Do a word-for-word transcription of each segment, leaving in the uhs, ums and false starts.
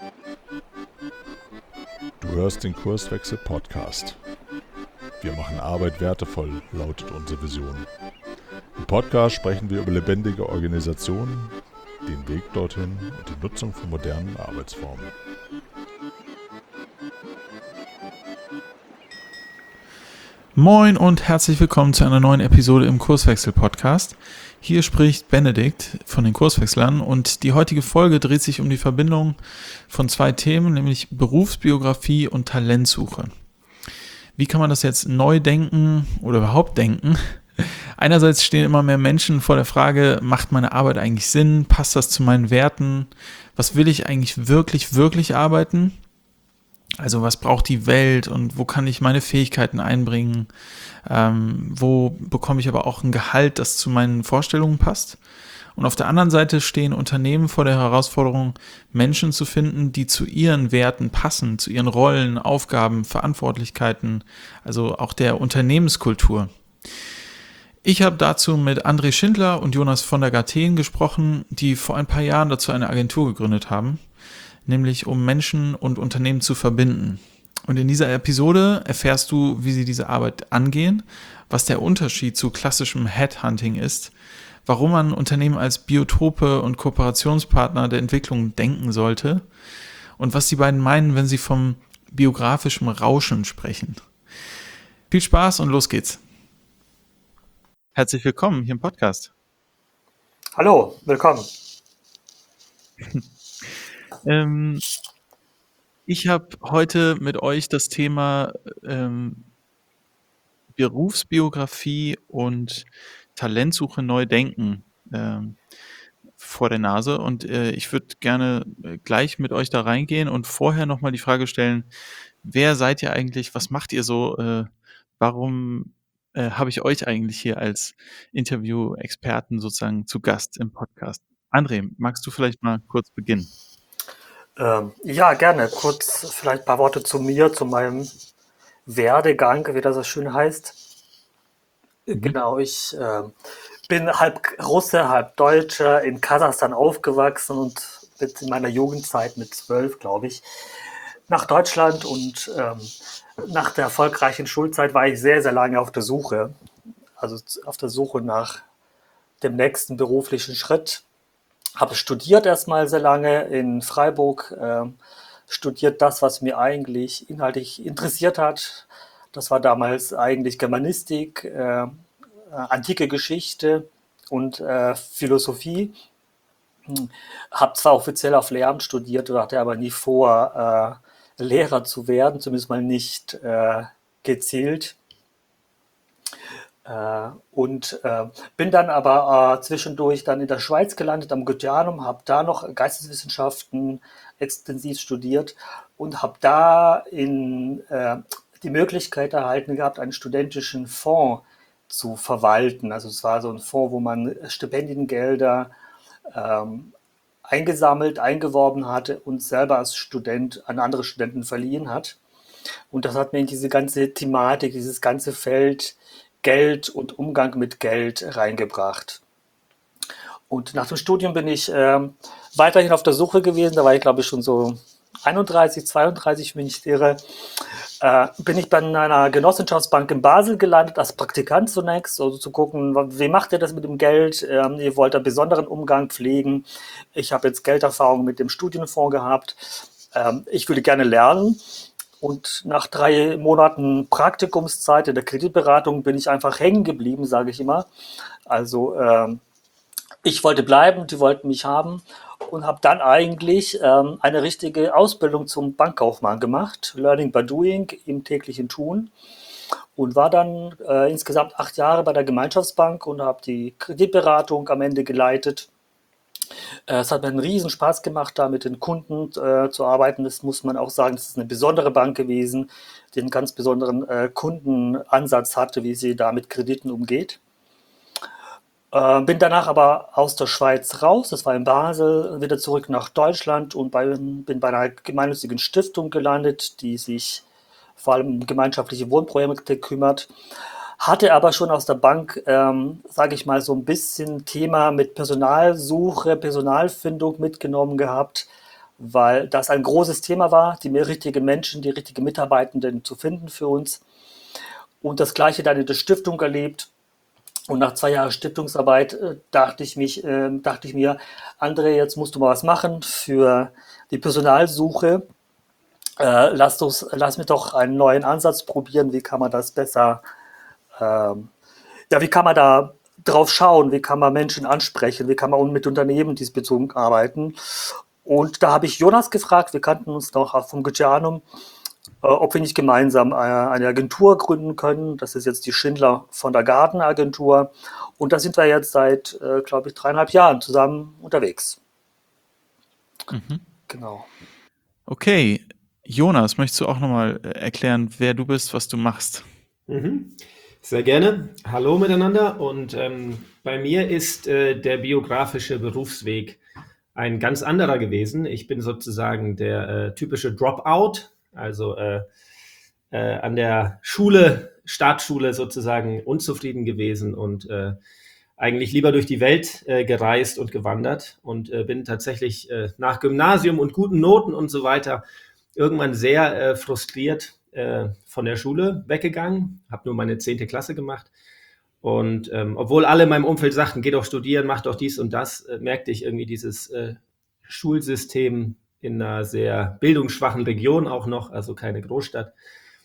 Du hörst den Kurswechsel-Podcast. Wir machen Arbeit wertevoll, lautet unsere Vision. Im Podcast sprechen wir über lebendige Organisationen, den Weg dorthin und die Nutzung von modernen Arbeitsformen. Moin und herzlich willkommen zu einer neuen Episode im Kurswechsel-Podcast. Hier spricht Benedikt von den Kurswechslern und die heutige Folge dreht sich um die Verbindung von zwei Themen, nämlich Berufsbiografie und Talentsuche. Wie kann man das jetzt neu denken oder überhaupt denken? Einerseits stehen immer mehr Menschen vor der Frage, macht meine Arbeit eigentlich Sinn? Passt das zu meinen Werten? Was will ich eigentlich wirklich, wirklich arbeiten? Also was braucht die Welt und wo kann ich meine Fähigkeiten einbringen? Ähm, wo bekomme ich aber auch ein Gehalt, das zu meinen Vorstellungen passt? Und auf der anderen Seite stehen Unternehmen vor der Herausforderung, Menschen zu finden, die zu ihren Werten passen, zu ihren Rollen, Aufgaben, Verantwortlichkeiten, also auch der Unternehmenskultur. Ich habe dazu mit André Schindler und Jonas von der Garten gesprochen, die vor ein paar Jahren dazu eine Agentur gegründet haben, nämlich um Menschen und Unternehmen zu verbinden. Und in dieser Episode erfährst du, wie sie diese Arbeit angehen, was der Unterschied zu klassischem Headhunting ist, warum man Unternehmen als Biotope und Kooperationspartner der Entwicklung denken sollte und was die beiden meinen, wenn sie vom biografischen Rauschen sprechen. Viel Spaß und los geht's. Herzlich willkommen hier im Podcast. Hallo, willkommen. Ähm, ich habe heute mit euch das Thema ähm, Berufsbiografie und Talentsuche neu denken ähm, vor der Nase und äh, ich würde gerne äh, gleich mit euch da reingehen und vorher nochmal die Frage stellen, wer seid ihr eigentlich, was macht ihr so, äh, warum äh, habe ich euch eigentlich hier als Interview-Experten sozusagen zu Gast im Podcast? André, magst du vielleicht mal kurz beginnen? Ähm, ja, gerne. Kurz vielleicht ein paar Worte zu mir, zu meinem Werdegang, wie das so schön heißt. Mhm. Genau, ich äh, bin halb Russe, halb Deutscher, in Kasachstan aufgewachsen und mit in meiner Jugendzeit mit zwölf, glaube ich, nach Deutschland und ähm, nach der erfolgreichen Schulzeit war ich sehr, sehr lange auf der Suche, also auf der Suche nach dem nächsten beruflichen Schritt. Habe studiert erstmal sehr lange in Freiburg, äh, studiert das, was mir eigentlich inhaltlich interessiert hat. Das war damals eigentlich Germanistik, äh, antike Geschichte und äh, Philosophie. Hm. Habe zwar offiziell auf Lehramt studiert, hatte aber nie vor, äh, Lehrer zu werden, zumindest mal nicht äh, gezielt. Äh, und äh, bin dann aber äh, zwischendurch dann in der Schweiz gelandet, am Goetheanum, habe da noch Geisteswissenschaften extensiv studiert und habe da in, äh, die Möglichkeit erhalten gehabt, einen studentischen Fonds zu verwalten. Also es war so ein Fonds, wo man Stipendiengelder ähm, eingesammelt, eingeworben hatte und selber als Student an andere Studenten verliehen hat. Und das hat mir in diese ganze Thematik, dieses ganze Feld Geld und Umgang mit Geld reingebracht. Und nach dem Studium bin ich äh, weiterhin auf der Suche gewesen, da war ich glaube ich schon so einunddreißig, zweiunddreißig, wenn ich nicht irre, äh, bin ich bei einer Genossenschaftsbank in Basel gelandet, als Praktikant zunächst, also zu gucken, wie macht ihr das mit dem Geld, ähm, ihr wollt einen besonderen Umgang pflegen, ich habe jetzt Gelderfahrung mit dem Studienfonds gehabt, ähm, ich würde gerne lernen. Und nach drei Monaten Praktikumszeit in der Kreditberatung bin ich einfach hängen geblieben, sage ich immer. Also ähm, ich wollte bleiben, die wollten mich haben und habe dann eigentlich ähm, eine richtige Ausbildung zum Bankkaufmann gemacht, Learning by Doing im täglichen Tun. Und war dann äh, insgesamt acht Jahre bei der Gemeinschaftsbank und habe die Kreditberatung am Ende geleitet. Es hat mir einen riesen Spaß gemacht, da mit den Kunden äh, zu arbeiten. Das muss man auch sagen, das ist eine besondere Bank gewesen, die einen ganz besonderen äh, Kundenansatz hatte, wie sie da mit Krediten umgeht. Äh, bin danach aber aus der Schweiz raus, das war in Basel, wieder zurück nach Deutschland und bei, bin bei einer gemeinnützigen Stiftung gelandet, die sich vor allem um gemeinschaftliche Wohnprojekte kümmert. Hatte aber schon aus der Bank, ähm, sage ich mal, so ein bisschen Thema mit Personalsuche, Personalfindung mitgenommen gehabt. weil das ein großes Thema war, die richtigen Menschen, die richtigen Mitarbeitenden zu finden für uns. Und das Gleiche dann in der Stiftung erlebt. Und nach zwei Jahren Stiftungsarbeit äh, dachte ich mich, äh, dachte ich mir, André, jetzt musst du mal was machen für die Personalsuche. Äh, lass, uns, lass mich doch einen neuen Ansatz probieren. Wie kann man das besser, ähm, ja, wie kann man da drauf schauen? Wie kann man Menschen ansprechen? Wie kann man mit Unternehmen diesbezüglich arbeiten? Und da habe ich Jonas gefragt, wir kannten uns noch vom Gutianum, äh, ob wir nicht gemeinsam äh, eine Agentur gründen können. Das ist jetzt die Schindler von der Garten Agentur. Und da sind wir jetzt seit, äh, glaube ich, dreieinhalb Jahren zusammen unterwegs. Mhm. Genau. Okay, Jonas, möchtest du auch nochmal erklären, wer du bist, was du machst? Mhm. Sehr gerne. Hallo miteinander. Und ähm, bei mir ist äh, der biografische Berufsweg ein ganz anderer gewesen. Ich bin sozusagen der äh, typische Dropout, also äh, äh, an der Schule, Startschule sozusagen unzufrieden gewesen und äh, eigentlich lieber durch die Welt äh, gereist und gewandert und äh, bin tatsächlich äh, nach Gymnasium und guten Noten und so weiter irgendwann sehr äh, frustriert äh, von der Schule weggegangen, habe nur meine zehnte Klasse gemacht. Und ähm, obwohl alle in meinem Umfeld sagten, geh doch studieren, mach doch dies und das, äh, merkte ich irgendwie dieses äh, Schulsystem in einer sehr bildungsschwachen Region auch noch, also keine Großstadt,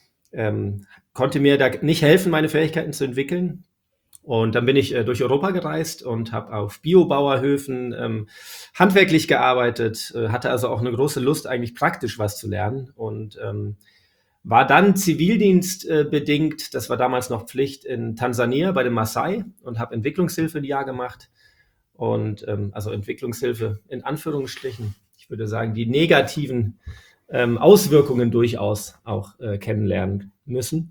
ähm, konnte mir da nicht helfen, meine Fähigkeiten zu entwickeln. Und dann bin ich äh, durch Europa gereist und habe auf Biobauerhöfen ähm, handwerklich gearbeitet, äh, hatte also auch eine große Lust, eigentlich praktisch was zu lernen und ähm, war dann zivildienstbedingt, äh, das war damals noch Pflicht, in Tansania bei den Maasai und habe Entwicklungshilfe ein Jahr gemacht. Und ähm, also Entwicklungshilfe in Anführungsstrichen. Ich würde sagen, die negativen ähm, Auswirkungen durchaus auch äh, kennenlernen müssen.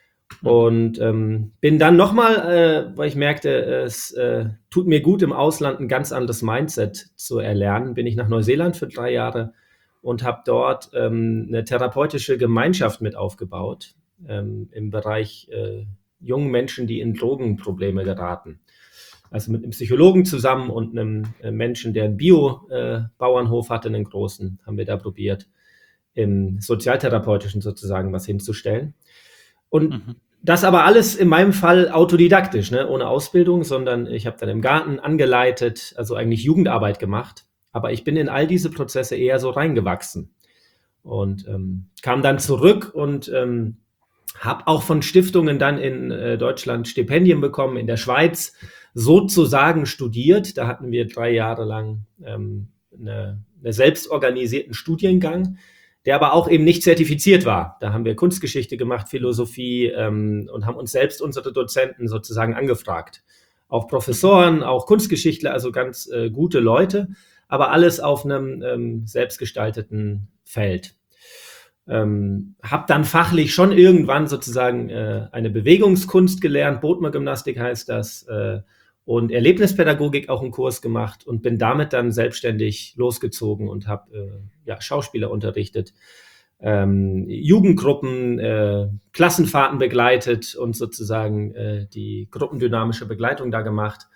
Und ähm, bin dann nochmal, äh, weil ich merkte, es äh, tut mir gut, im Ausland ein ganz anderes Mindset zu erlernen, bin ich nach Neuseeland für drei Jahre und habe dort ähm, eine therapeutische Gemeinschaft mit aufgebaut ähm, im Bereich äh, jungen Menschen, die in Drogenprobleme geraten. Also mit einem Psychologen zusammen und einem äh, Menschen, der einen Bio-Bauernhof äh, hatte, einen großen, haben wir da probiert, im Sozialtherapeutischen sozusagen was hinzustellen. Und mhm. das aber alles in meinem Fall autodidaktisch, ne? Ohne Ausbildung, sondern ich habe dann im Garten angeleitet, also eigentlich Jugendarbeit gemacht. Aber ich bin in all diese Prozesse eher so reingewachsen und ähm, kam dann zurück und ähm, habe auch von Stiftungen dann in äh, Deutschland Stipendien bekommen, in der Schweiz sozusagen studiert. Da hatten wir drei Jahre lang ähm, eine, eine selbstorganisierten Studiengang, der aber auch eben nicht zertifiziert war. Da haben wir Kunstgeschichte gemacht, Philosophie ähm, und haben uns selbst unsere Dozenten sozusagen angefragt. Auch Professoren, auch Kunstgeschichtler, also ganz äh, gute Leute, aber alles auf einem ähm, selbstgestalteten Feld. Ähm, habe dann fachlich schon irgendwann sozusagen äh, eine Bewegungskunst gelernt, Bodmer-Gymnastik heißt das, äh, und Erlebnispädagogik auch einen Kurs gemacht und bin damit dann selbstständig losgezogen und habe äh, ja, Schauspieler unterrichtet, ähm, Jugendgruppen, äh, Klassenfahrten begleitet und sozusagen äh, die gruppendynamische Begleitung da gemacht.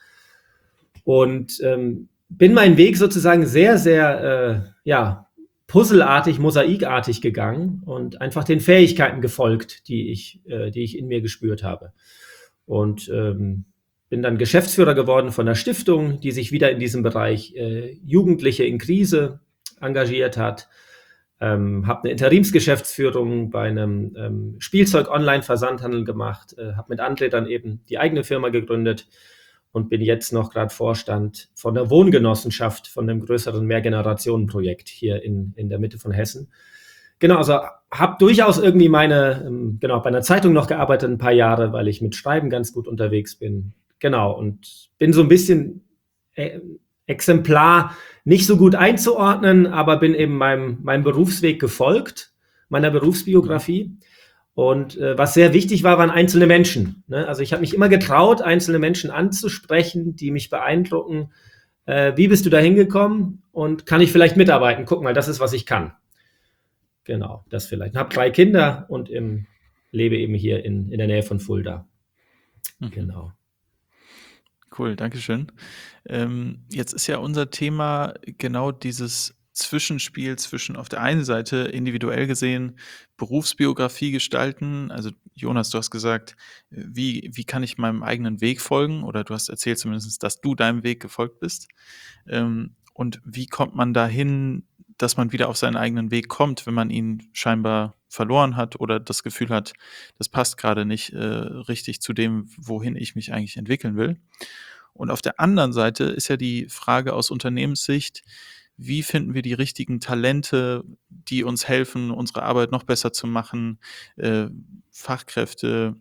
Und ähm, bin meinen Weg sozusagen sehr, sehr, äh, ja, puzzelartig, mosaikartig gegangen und einfach den Fähigkeiten gefolgt, die ich, äh, die ich in mir gespürt habe. Und ähm, bin dann Geschäftsführer geworden von einer Stiftung, die sich wieder in diesem Bereich äh, Jugendliche in Krise engagiert hat. Ähm, habe eine Interimsgeschäftsführung bei einem ähm, Spielzeug-Online-Versandhandel gemacht, äh, habe mit André dann eben die eigene Firma gegründet und bin jetzt noch gerade Vorstand von der Wohngenossenschaft von einem größeren Mehrgenerationenprojekt hier in, in der Mitte von Hessen. Genau, also habe durchaus irgendwie meine, ähm, genau, bei einer Zeitung noch gearbeitet ein paar Jahre, weil ich mit Schreiben ganz gut unterwegs bin. Genau, und bin so ein bisschen äh, Exemplar nicht so gut einzuordnen, aber bin eben meinem, meinem Berufsweg gefolgt, meiner Berufsbiografie. Und äh, was sehr wichtig war, waren einzelne Menschen. Ne? Also ich habe mich immer getraut, einzelne Menschen anzusprechen, die mich beeindrucken. Äh, wie bist du da hingekommen und kann ich vielleicht mitarbeiten? Guck mal, das ist, was ich kann. Genau, das vielleicht. Ich habe drei Kinder und im, lebe eben hier in, in der Nähe von Fulda. Mhm. Genau. Cool, danke schön. Ähm, jetzt ist ja unser Thema genau dieses Zwischenspiel zwischen auf der einen Seite individuell gesehen Berufsbiografie gestalten. Also Jonas, du hast gesagt, wie, wie kann ich meinem eigenen Weg folgen? Oder du hast erzählt zumindest, dass du deinem Weg gefolgt bist. Ähm, und wie kommt man dahin, dass man wieder auf seinen eigenen Weg kommt, wenn man ihn scheinbar verloren hat oder das Gefühl hat, das passt gerade nicht äh, richtig zu dem, wohin ich mich eigentlich entwickeln will. Und auf der anderen Seite ist ja die Frage aus Unternehmenssicht, wie finden wir die richtigen Talente, die uns helfen, unsere Arbeit noch besser zu machen, äh, Fachkräfte,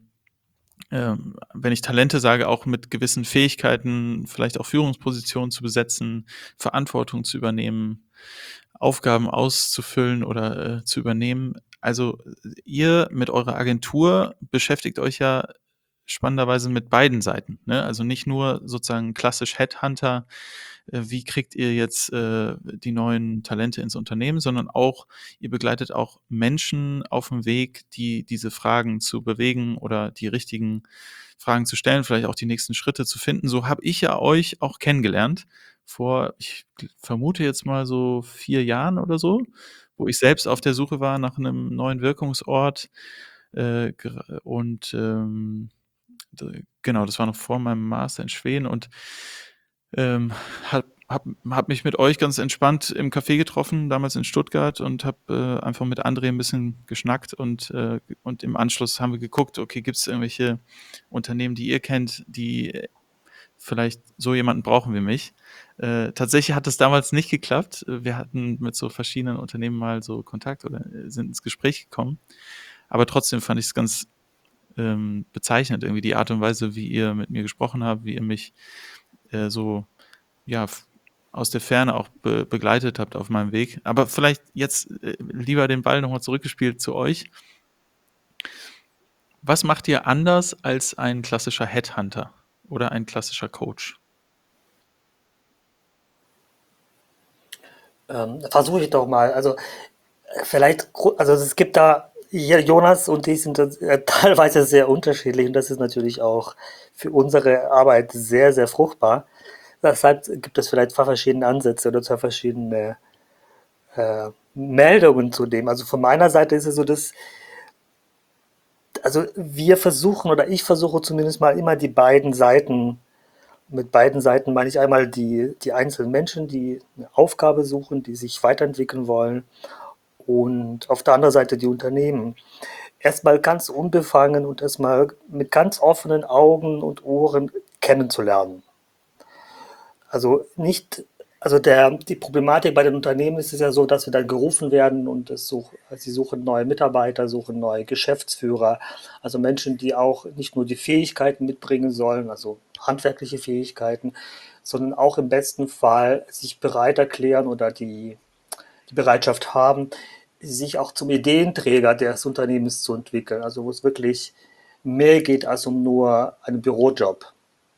ähm, wenn ich Talente sage, auch mit gewissen Fähigkeiten, vielleicht auch Führungspositionen zu besetzen, Verantwortung zu übernehmen, Aufgaben auszufüllen oder äh, zu übernehmen. Also ihr mit eurer Agentur beschäftigt euch ja spannenderweise mit beiden Seiten. Ne? Also nicht nur sozusagen klassisch Headhunter, äh, wie kriegt ihr jetzt äh, die neuen Talente ins Unternehmen, sondern auch, ihr begleitet auch Menschen auf dem Weg, die diese Fragen zu bewegen oder die richtigen Fragen zu stellen, vielleicht auch die nächsten Schritte zu finden. So habe ich ja euch auch kennengelernt vor, ich vermute jetzt mal so vier Jahren oder so, wo ich selbst auf der Suche war nach einem neuen Wirkungsort äh, und ähm, genau, das war noch vor meinem Master in Schweden und ähm, habe hab, hab mich mit euch ganz entspannt im Café getroffen, damals in Stuttgart und habe äh, einfach mit André ein bisschen geschnackt und, äh, und im Anschluss haben wir geguckt, okay, gibt es irgendwelche Unternehmen, die ihr kennt, die vielleicht so jemanden brauchen wie mich. Äh, tatsächlich hat es damals nicht geklappt. Wir hatten mit so verschiedenen Unternehmen mal so Kontakt oder sind ins Gespräch gekommen. Aber trotzdem fand ich es ganz ähm, bezeichnend, irgendwie die Art und Weise, wie ihr mit mir gesprochen habt, wie ihr mich äh, so ja f- aus der Ferne auch be- begleitet habt auf meinem Weg. Aber vielleicht jetzt äh, lieber den Ball nochmal zurückgespielt zu euch. Was macht ihr anders als ein klassischer Headhunter oder ein klassischer Coach? Ähm, versuche ich doch mal. Also äh, vielleicht, gru- also es gibt da, hier Jonas und ich sind das, äh, teilweise sehr unterschiedlich und das ist natürlich auch für unsere Arbeit sehr, sehr fruchtbar. Deshalb gibt es vielleicht zwei verschiedene Ansätze oder zwei verschiedene äh, Meldungen zu dem. Also von meiner Seite ist es so, dass, also wir versuchen oder ich versuche zumindest mal immer die beiden Seiten, mit beiden Seiten meine ich einmal die, die einzelnen Menschen, die eine Aufgabe suchen, die sich weiterentwickeln wollen und auf der anderen Seite die Unternehmen. Erstmal ganz unbefangen und erstmal mit ganz offenen Augen und Ohren kennenzulernen. Also nicht, also der, die Problematik bei den Unternehmen ist es ja so, dass wir dann gerufen werden und es such, sie suchen neue Mitarbeiter, suchen neue Geschäftsführer, also Menschen, die auch nicht nur die Fähigkeiten mitbringen sollen, also handwerkliche Fähigkeiten, sondern auch im besten Fall sich bereit erklären oder die, die Bereitschaft haben, sich auch zum Ideenträger des Unternehmens zu entwickeln, also wo es wirklich mehr geht als um nur einen Bürojob.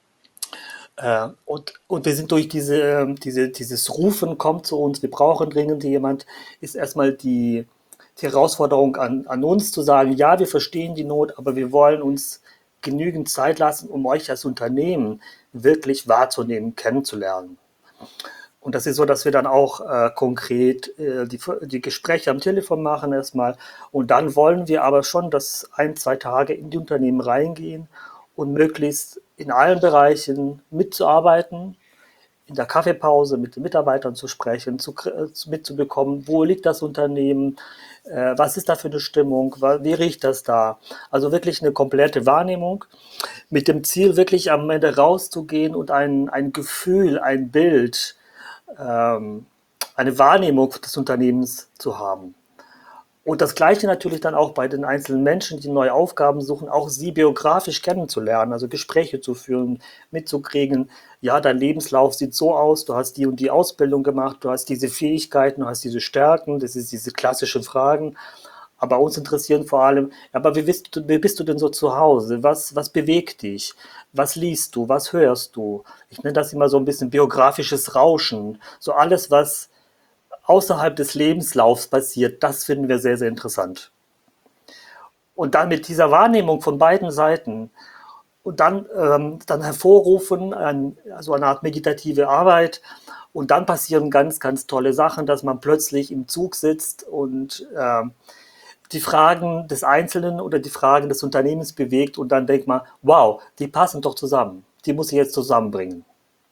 Äh, und, und wir sind durch diese, ähm, diese, dieses Rufen kommt zu uns, wir brauchen dringend jemand, ist erstmal die, die Herausforderung an, an uns zu sagen, ja, wir verstehen die Not, aber wir wollen uns genügend Zeit lassen, um euch als Unternehmen wirklich wahrzunehmen, kennenzulernen. Und das ist so, dass wir dann auch äh, konkret äh, die, die Gespräche am Telefon machen erstmal. Und dann wollen wir aber schon, dass ein, zwei Tage in die Unternehmen reingehen und möglichst in allen Bereichen mitzuarbeiten, in der Kaffeepause mit den Mitarbeitern zu sprechen, zu, mitzubekommen, wo liegt das Unternehmen, äh, was ist da für eine Stimmung, wie riecht das da. Also wirklich eine komplette Wahrnehmung mit dem Ziel, wirklich am Ende rauszugehen und ein, ein Gefühl, ein Bild, ähm, eine Wahrnehmung des Unternehmens zu haben. Und das Gleiche natürlich dann auch bei den einzelnen Menschen, die neue Aufgaben suchen, auch sie biografisch kennenzulernen, also Gespräche zu führen, mitzukriegen, ja, dein Lebenslauf sieht so aus, du hast die und die Ausbildung gemacht, du hast diese Fähigkeiten, du hast diese Stärken, das sind diese klassischen Fragen. Aber uns interessieren vor allem, aber wie bist du, wie bist du denn so zu Hause? Was, was bewegt dich? Was liest du? Was hörst du? Ich nenne das immer so ein bisschen biografisches Rauschen. So alles, was außerhalb des Lebenslaufs passiert, das finden wir sehr, sehr interessant. Und dann mit dieser Wahrnehmung von beiden Seiten und dann, ähm, dann hervorrufen, ein, also eine Art meditative Arbeit. Und dann passieren ganz, ganz tolle Sachen, dass man plötzlich im Zug sitzt und ähm, die Fragen des Einzelnen oder die Fragen des Unternehmens bewegt und dann denkt man, wow, die passen doch zusammen. Die muss ich jetzt zusammenbringen.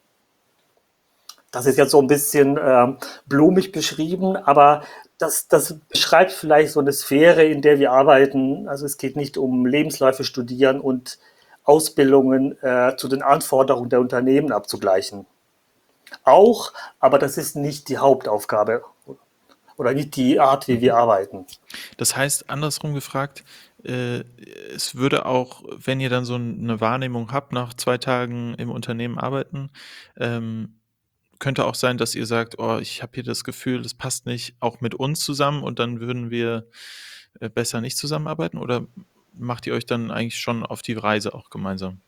Das ist jetzt so ein bisschen ähm, blumig beschrieben, aber das, das beschreibt vielleicht so eine Sphäre, in der wir arbeiten. Also es geht nicht um Lebensläufe studieren und Ausbildungen äh, zu den Anforderungen der Unternehmen abzugleichen. Auch, aber das ist nicht die Hauptaufgabe oder nicht die Art, wie wir arbeiten. Das heißt, andersrum gefragt, äh, es würde auch, wenn ihr dann so eine Wahrnehmung habt, nach zwei Tagen im Unternehmen arbeiten, ähm, könnte auch sein, dass ihr sagt, oh, ich habe hier das Gefühl, das passt nicht auch mit uns zusammen und dann würden wir äh, besser nicht zusammenarbeiten? Oder macht ihr euch dann eigentlich schon auf die Reise auch gemeinsam?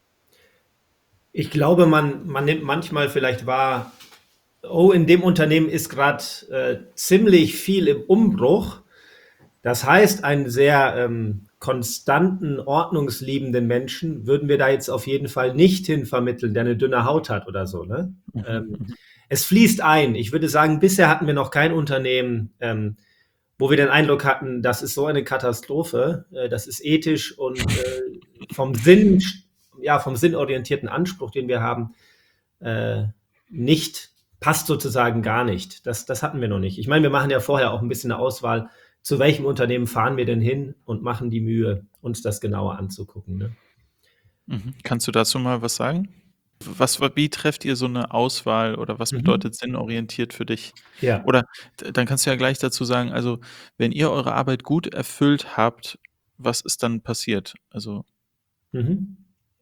Ich glaube, man, man nimmt manchmal vielleicht wahr, oh, in dem Unternehmen ist gerade äh, ziemlich viel im Umbruch. Das heißt, einen sehr ähm, konstanten, ordnungsliebenden Menschen würden wir da jetzt auf jeden Fall nicht hin vermitteln, der eine dünne Haut hat oder so. Ne? Mhm. Ähm, es fließt ein. Ich würde sagen, bisher hatten wir noch kein Unternehmen, ähm, wo wir den Eindruck hatten, das ist so eine Katastrophe, äh, das ist ethisch und äh, vom Sinn, ja, vom sinnorientierten Anspruch, den wir haben, äh, nicht, passt sozusagen gar nicht. Das, das hatten wir noch nicht. Ich meine, wir machen ja vorher auch ein bisschen eine Auswahl, zu welchem Unternehmen fahren wir denn hin und machen die Mühe, uns das genauer anzugucken. Ne? Mhm. Kannst du dazu mal was sagen? Was, wie trefft ihr so eine Auswahl oder was Mhm. bedeutet sinnorientiert für dich? Ja. Oder d- dann kannst du ja gleich dazu sagen, also wenn ihr eure Arbeit gut erfüllt habt, was ist dann passiert? Also Mhm.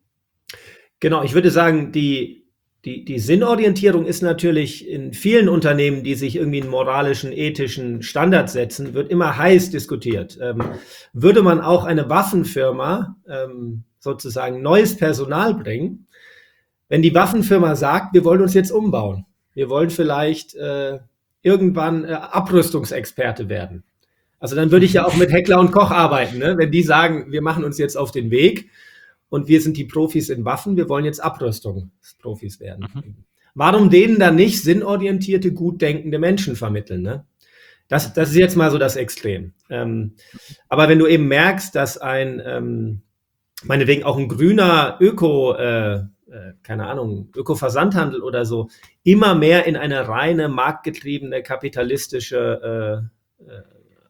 Genau, ich würde sagen, die, die, die Sinnorientierung ist natürlich in vielen Unternehmen, die sich irgendwie einen moralischen, ethischen Standard setzen, wird immer heiß diskutiert. Ähm, würde man auch eine Waffenfirma ähm, sozusagen neues Personal bringen, wenn die Waffenfirma sagt, wir wollen uns jetzt umbauen, wir wollen vielleicht äh, irgendwann äh, Abrüstungsexperte werden. Also dann würde ich ja auch mit Heckler und Koch arbeiten, ne? Wenn die sagen, wir machen uns jetzt auf den Weg und wir sind die Profis in Waffen, wir wollen jetzt Abrüstungsprofis werden. Mhm. Warum denen dann nicht sinnorientierte, gut denkende Menschen vermitteln? Ne? Das, das ist jetzt mal so das Extrem. Ähm, aber wenn du eben merkst, dass ein, ähm, meinetwegen auch ein grüner Öko, äh, äh, keine Ahnung, Öko-Versandhandel oder so, immer mehr in eine reine marktgetriebene, kapitalistische äh, äh,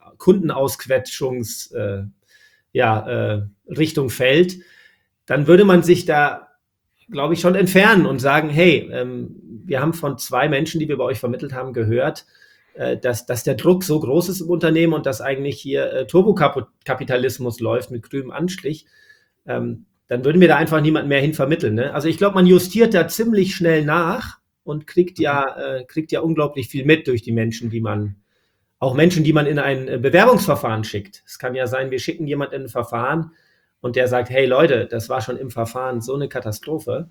Kundenausquetschungs äh, ja, äh, Richtung fällt, dann würde man sich da, glaube ich, schon entfernen und sagen, hey, ähm, wir haben von zwei Menschen, die wir bei euch vermittelt haben, gehört, äh, dass, dass der Druck so groß ist im Unternehmen und dass eigentlich hier äh, Turbokapitalismus läuft mit grünem Anstrich. Ähm, dann würden wir da einfach niemanden mehr hin vermitteln. Ne? Also ich glaube, man justiert da ziemlich schnell nach und kriegt ja, äh, kriegt ja unglaublich viel mit durch die Menschen, die man, auch Menschen, die man in ein äh, Bewerbungsverfahren schickt. Es kann ja sein, wir schicken jemanden in ein Verfahren und der sagt, hey Leute, das war schon im Verfahren so eine Katastrophe.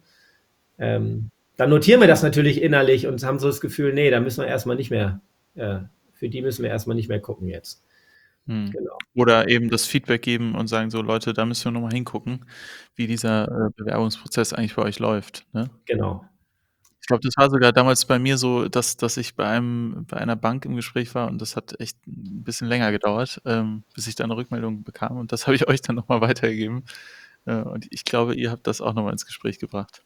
Ähm, dann notieren wir das natürlich innerlich und haben so das Gefühl, nee, da müssen wir erstmal nicht mehr, äh, für die müssen wir erstmal nicht mehr gucken jetzt. Hm. Genau. Oder eben das Feedback geben und sagen, so Leute, da müssen wir nochmal hingucken, wie dieser äh, Bewerbungsprozess eigentlich bei euch läuft. Ne? Genau. Ich glaube, das war sogar damals bei mir so, dass, dass ich bei einem, bei einer Bank im Gespräch war und das hat echt ein bisschen länger gedauert, ähm, bis ich da eine Rückmeldung bekam. Und das habe ich euch dann nochmal weitergegeben. Äh, und ich glaube, ihr habt das auch nochmal ins Gespräch gebracht.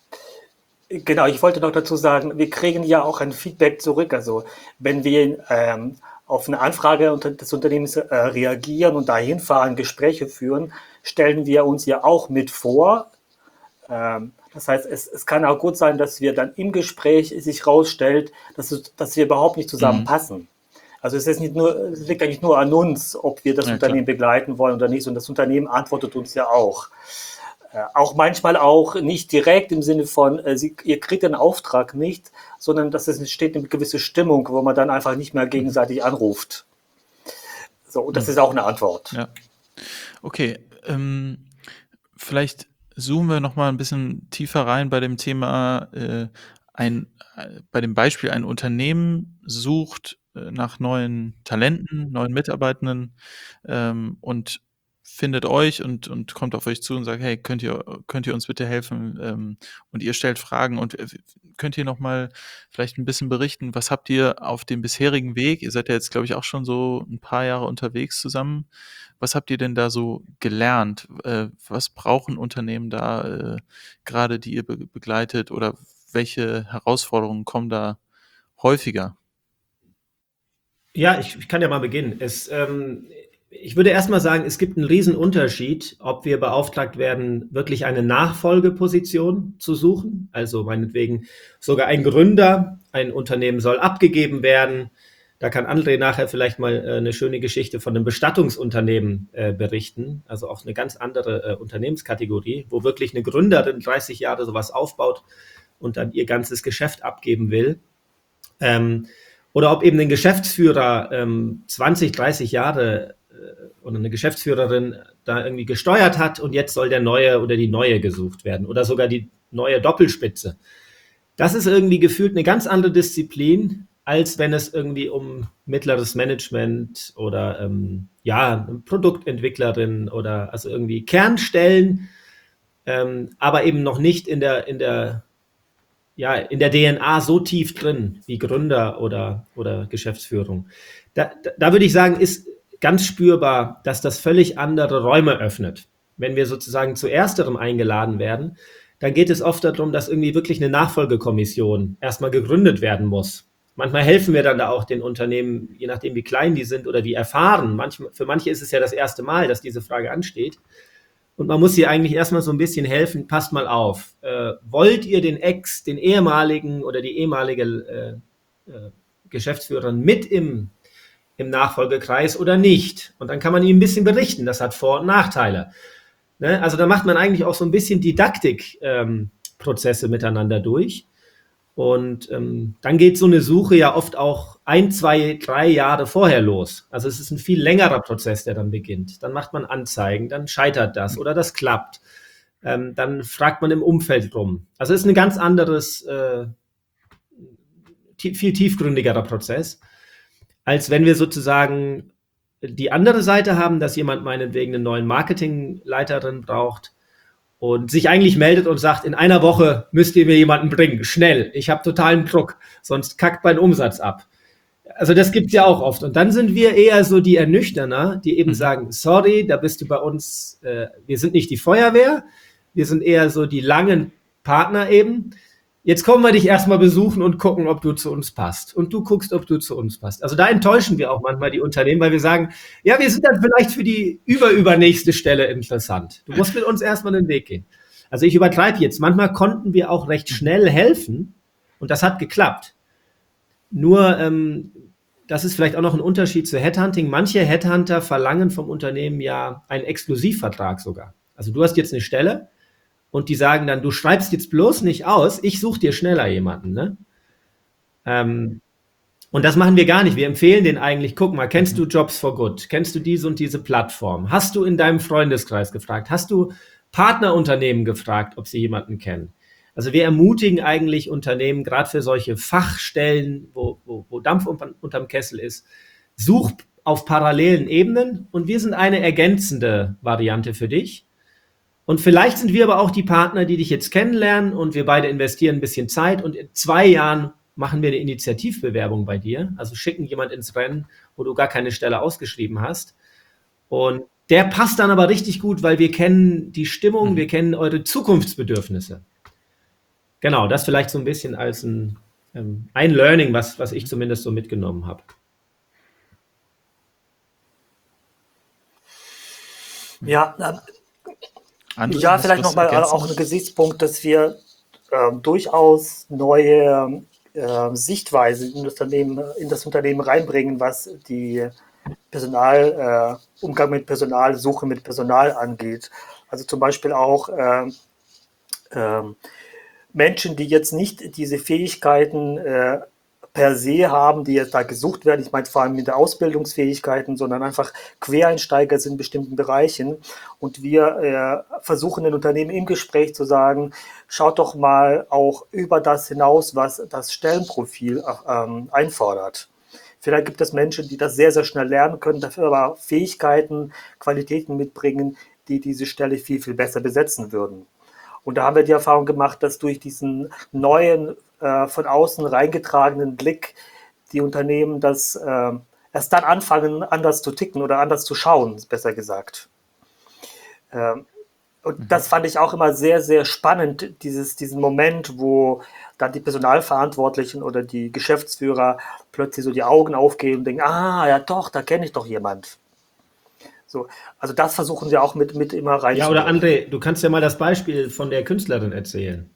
Genau, ich wollte noch dazu sagen, wir kriegen ja auch ein Feedback zurück. Also wenn wir ähm, auf eine Anfrage unter- des Unternehmens äh, reagieren und dahin fahren, Gespräche führen, stellen wir uns ja auch mit vor. Ähm, das heißt, es, es kann auch gut sein, dass wir dann im Gespräch sich herausstellt, dass, es- dass wir überhaupt nicht Mhm. zusammenpassen. Also es ist nicht nur, es liegt eigentlich nur an uns, ob wir das Ja, klar. Unternehmen begleiten wollen oder nicht. Und das Unternehmen antwortet uns ja auch. Äh, auch manchmal auch nicht direkt im Sinne von, äh, Sie, ihr kriegt den Auftrag nicht, sondern dass es entsteht eine gewisse Stimmung, wo man dann einfach nicht mehr gegenseitig anruft. So, und das Mhm. ist auch eine Antwort. Ja. Okay, ähm, vielleicht zoomen wir noch mal ein bisschen tiefer rein bei dem Thema, äh, ein, äh, bei dem Beispiel, ein Unternehmen sucht äh, nach neuen Talenten, neuen Mitarbeitenden ähm, und findet euch und, und kommt auf euch zu und sagt, hey, könnt ihr, könnt ihr uns bitte helfen? Ähm, und ihr stellt Fragen und äh, könnt ihr nochmal vielleicht ein bisschen berichten, was habt ihr auf dem bisherigen Weg, ihr seid ja jetzt, glaube ich, auch schon so ein paar Jahre unterwegs zusammen, was habt ihr denn da so gelernt? Äh, was brauchen Unternehmen da äh, gerade, die ihr be- begleitet oder welche Herausforderungen kommen da häufiger? Ja, ich, ich kann ja mal beginnen. Es, ähm, ich würde erstmal sagen, es gibt einen riesen Unterschied, ob wir beauftragt werden, wirklich eine Nachfolgeposition zu suchen. Also meinetwegen sogar ein Gründer, ein Unternehmen soll abgegeben werden. Da kann André nachher vielleicht mal äh, eine schöne Geschichte von einem Bestattungsunternehmen äh, berichten. Also auch eine ganz andere äh, Unternehmenskategorie, wo wirklich eine Gründerin dreißig Jahre sowas aufbaut und dann ihr ganzes Geschäft abgeben will. Ähm, Oder ob eben ein Geschäftsführer ähm, zwanzig, dreißig Jahre äh, oder eine Geschäftsführerin da irgendwie gesteuert hat und jetzt soll der Neue oder die Neue gesucht werden oder sogar die neue Doppelspitze. Das ist irgendwie gefühlt eine ganz andere Disziplin, als wenn es irgendwie um mittleres Management oder ähm, ja, eine Produktentwicklerin oder also irgendwie Kernstellen, ähm, aber eben noch nicht in der, in der ja, in der D N A so tief drin wie Gründer oder, oder Geschäftsführung. Da, da, da würde ich sagen, ist ganz spürbar, dass das völlig andere Räume öffnet. Wenn wir sozusagen zu ersterem eingeladen werden, dann geht es oft darum, dass irgendwie wirklich eine Nachfolgekommission erstmal gegründet werden muss. Manchmal helfen wir dann da auch den Unternehmen, je nachdem wie klein die sind oder wie erfahren. Manch, für manche ist es ja das erste Mal, dass diese Frage ansteht. Und man muss hier eigentlich erstmal so ein bisschen helfen, passt mal auf. Äh, wollt ihr den Ex, den ehemaligen oder die ehemalige äh, äh, Geschäftsführerin mit im, im Nachfolgekreis oder nicht? Und dann kann man ihm ein bisschen berichten, das hat Vor- und Nachteile. Ne? Also da macht man eigentlich auch so ein bisschen Didaktikprozesse ähm, miteinander durch. Und ähm, dann geht so eine Suche ja oft auch ein, zwei, drei Jahre vorher los. Also es ist ein viel längerer Prozess, der dann beginnt. Dann macht man Anzeigen, dann scheitert das oder das klappt. Ähm, dann fragt man im Umfeld rum. Also es ist ein ganz anderes, äh, tie- viel tiefgründigerer Prozess, als wenn wir sozusagen die andere Seite haben, dass jemand meinetwegen einen neuen Marketingleiterin braucht und sich eigentlich meldet und sagt, in einer Woche müsst ihr mir jemanden bringen, schnell, ich habe totalen Druck, sonst kackt mein Umsatz ab. Also das gibt's ja auch oft. Und dann sind wir eher so die Ernüchterner, die eben sagen, sorry, da bist du bei uns, äh, wir sind nicht die Feuerwehr, wir sind eher so die langen Partner eben. Jetzt kommen wir dich erstmal besuchen und gucken, ob du zu uns passt. Und du guckst, ob du zu uns passt. Also da enttäuschen wir auch manchmal die Unternehmen, weil wir sagen, ja, wir sind dann vielleicht für die überübernächste Stelle interessant. Du musst mit uns erstmal den Weg gehen. Also ich übertreibe jetzt. Manchmal konnten wir auch recht schnell helfen und das hat geklappt. Nur, ähm, das ist vielleicht auch noch ein Unterschied zu Headhunting. Manche Headhunter verlangen vom Unternehmen ja einen Exklusivvertrag sogar. Also du hast jetzt eine Stelle, und die sagen dann, du schreibst jetzt bloß nicht aus, ich suche dir schneller jemanden. Ne? Ähm, und das machen wir gar nicht. Wir empfehlen den eigentlich, guck mal, kennst du Jobs for Good? Kennst du diese und diese Plattform? Hast du in deinem Freundeskreis gefragt? Hast du Partnerunternehmen gefragt, ob sie jemanden kennen? Also wir ermutigen eigentlich Unternehmen, gerade für solche Fachstellen, wo, wo, wo Dampf unter, unterm Kessel ist, such auf parallelen Ebenen und wir sind eine ergänzende Variante für dich. Und vielleicht sind wir aber auch die Partner, die dich jetzt kennenlernen und wir beide investieren ein bisschen Zeit und in zwei Jahren machen wir eine Initiativbewerbung bei dir, also schicken jemand ins Rennen, wo du gar keine Stelle ausgeschrieben hast. Und der passt dann aber richtig gut, weil wir kennen die Stimmung, wir kennen eure Zukunftsbedürfnisse. Genau, das vielleicht so ein bisschen als ein, ähm, ein Learning, was, was ich zumindest so mitgenommen habe. Ja, äh, André, ja, hast du vielleicht was nochmal ergänzen? auch ein Gesichtspunkt, dass wir ähm, durchaus neue äh, Sichtweisen in das Unternehmen, in das Unternehmen reinbringen, was die Personal, äh, Umgang mit Personal, Suche mit Personal angeht. Also zum Beispiel auch äh, äh, Menschen, die jetzt nicht diese Fähigkeiten äh, per se haben, die jetzt da gesucht werden. Ich meine vor allem mit der Ausbildungsfähigkeiten, sondern einfach Quereinsteiger sind in bestimmten Bereichen. Und wir äh, versuchen den Unternehmen im Gespräch zu sagen, schaut doch mal auch über das hinaus, was das Stellenprofil ähm, einfordert. Vielleicht gibt es Menschen, die das sehr, sehr schnell lernen können, dafür aber Fähigkeiten, Qualitäten mitbringen, die diese Stelle viel, viel besser besetzen würden. Und da haben wir die Erfahrung gemacht, dass durch diesen neuen, äh, von außen reingetragenen Blick die Unternehmen das äh, erst dann anfangen, anders zu ticken oder anders zu schauen, besser gesagt. Ähm, und mhm. das fand ich auch immer sehr, sehr spannend, dieses, diesen Moment, wo dann die Personalverantwortlichen oder die Geschäftsführer plötzlich so die Augen aufgehen und denken, ah, ja doch, da kenne ich doch jemand. So, also das versuchen wir auch mit, mit immer rein. Ja, oder André, du kannst ja mal das Beispiel von der Künstlerin erzählen.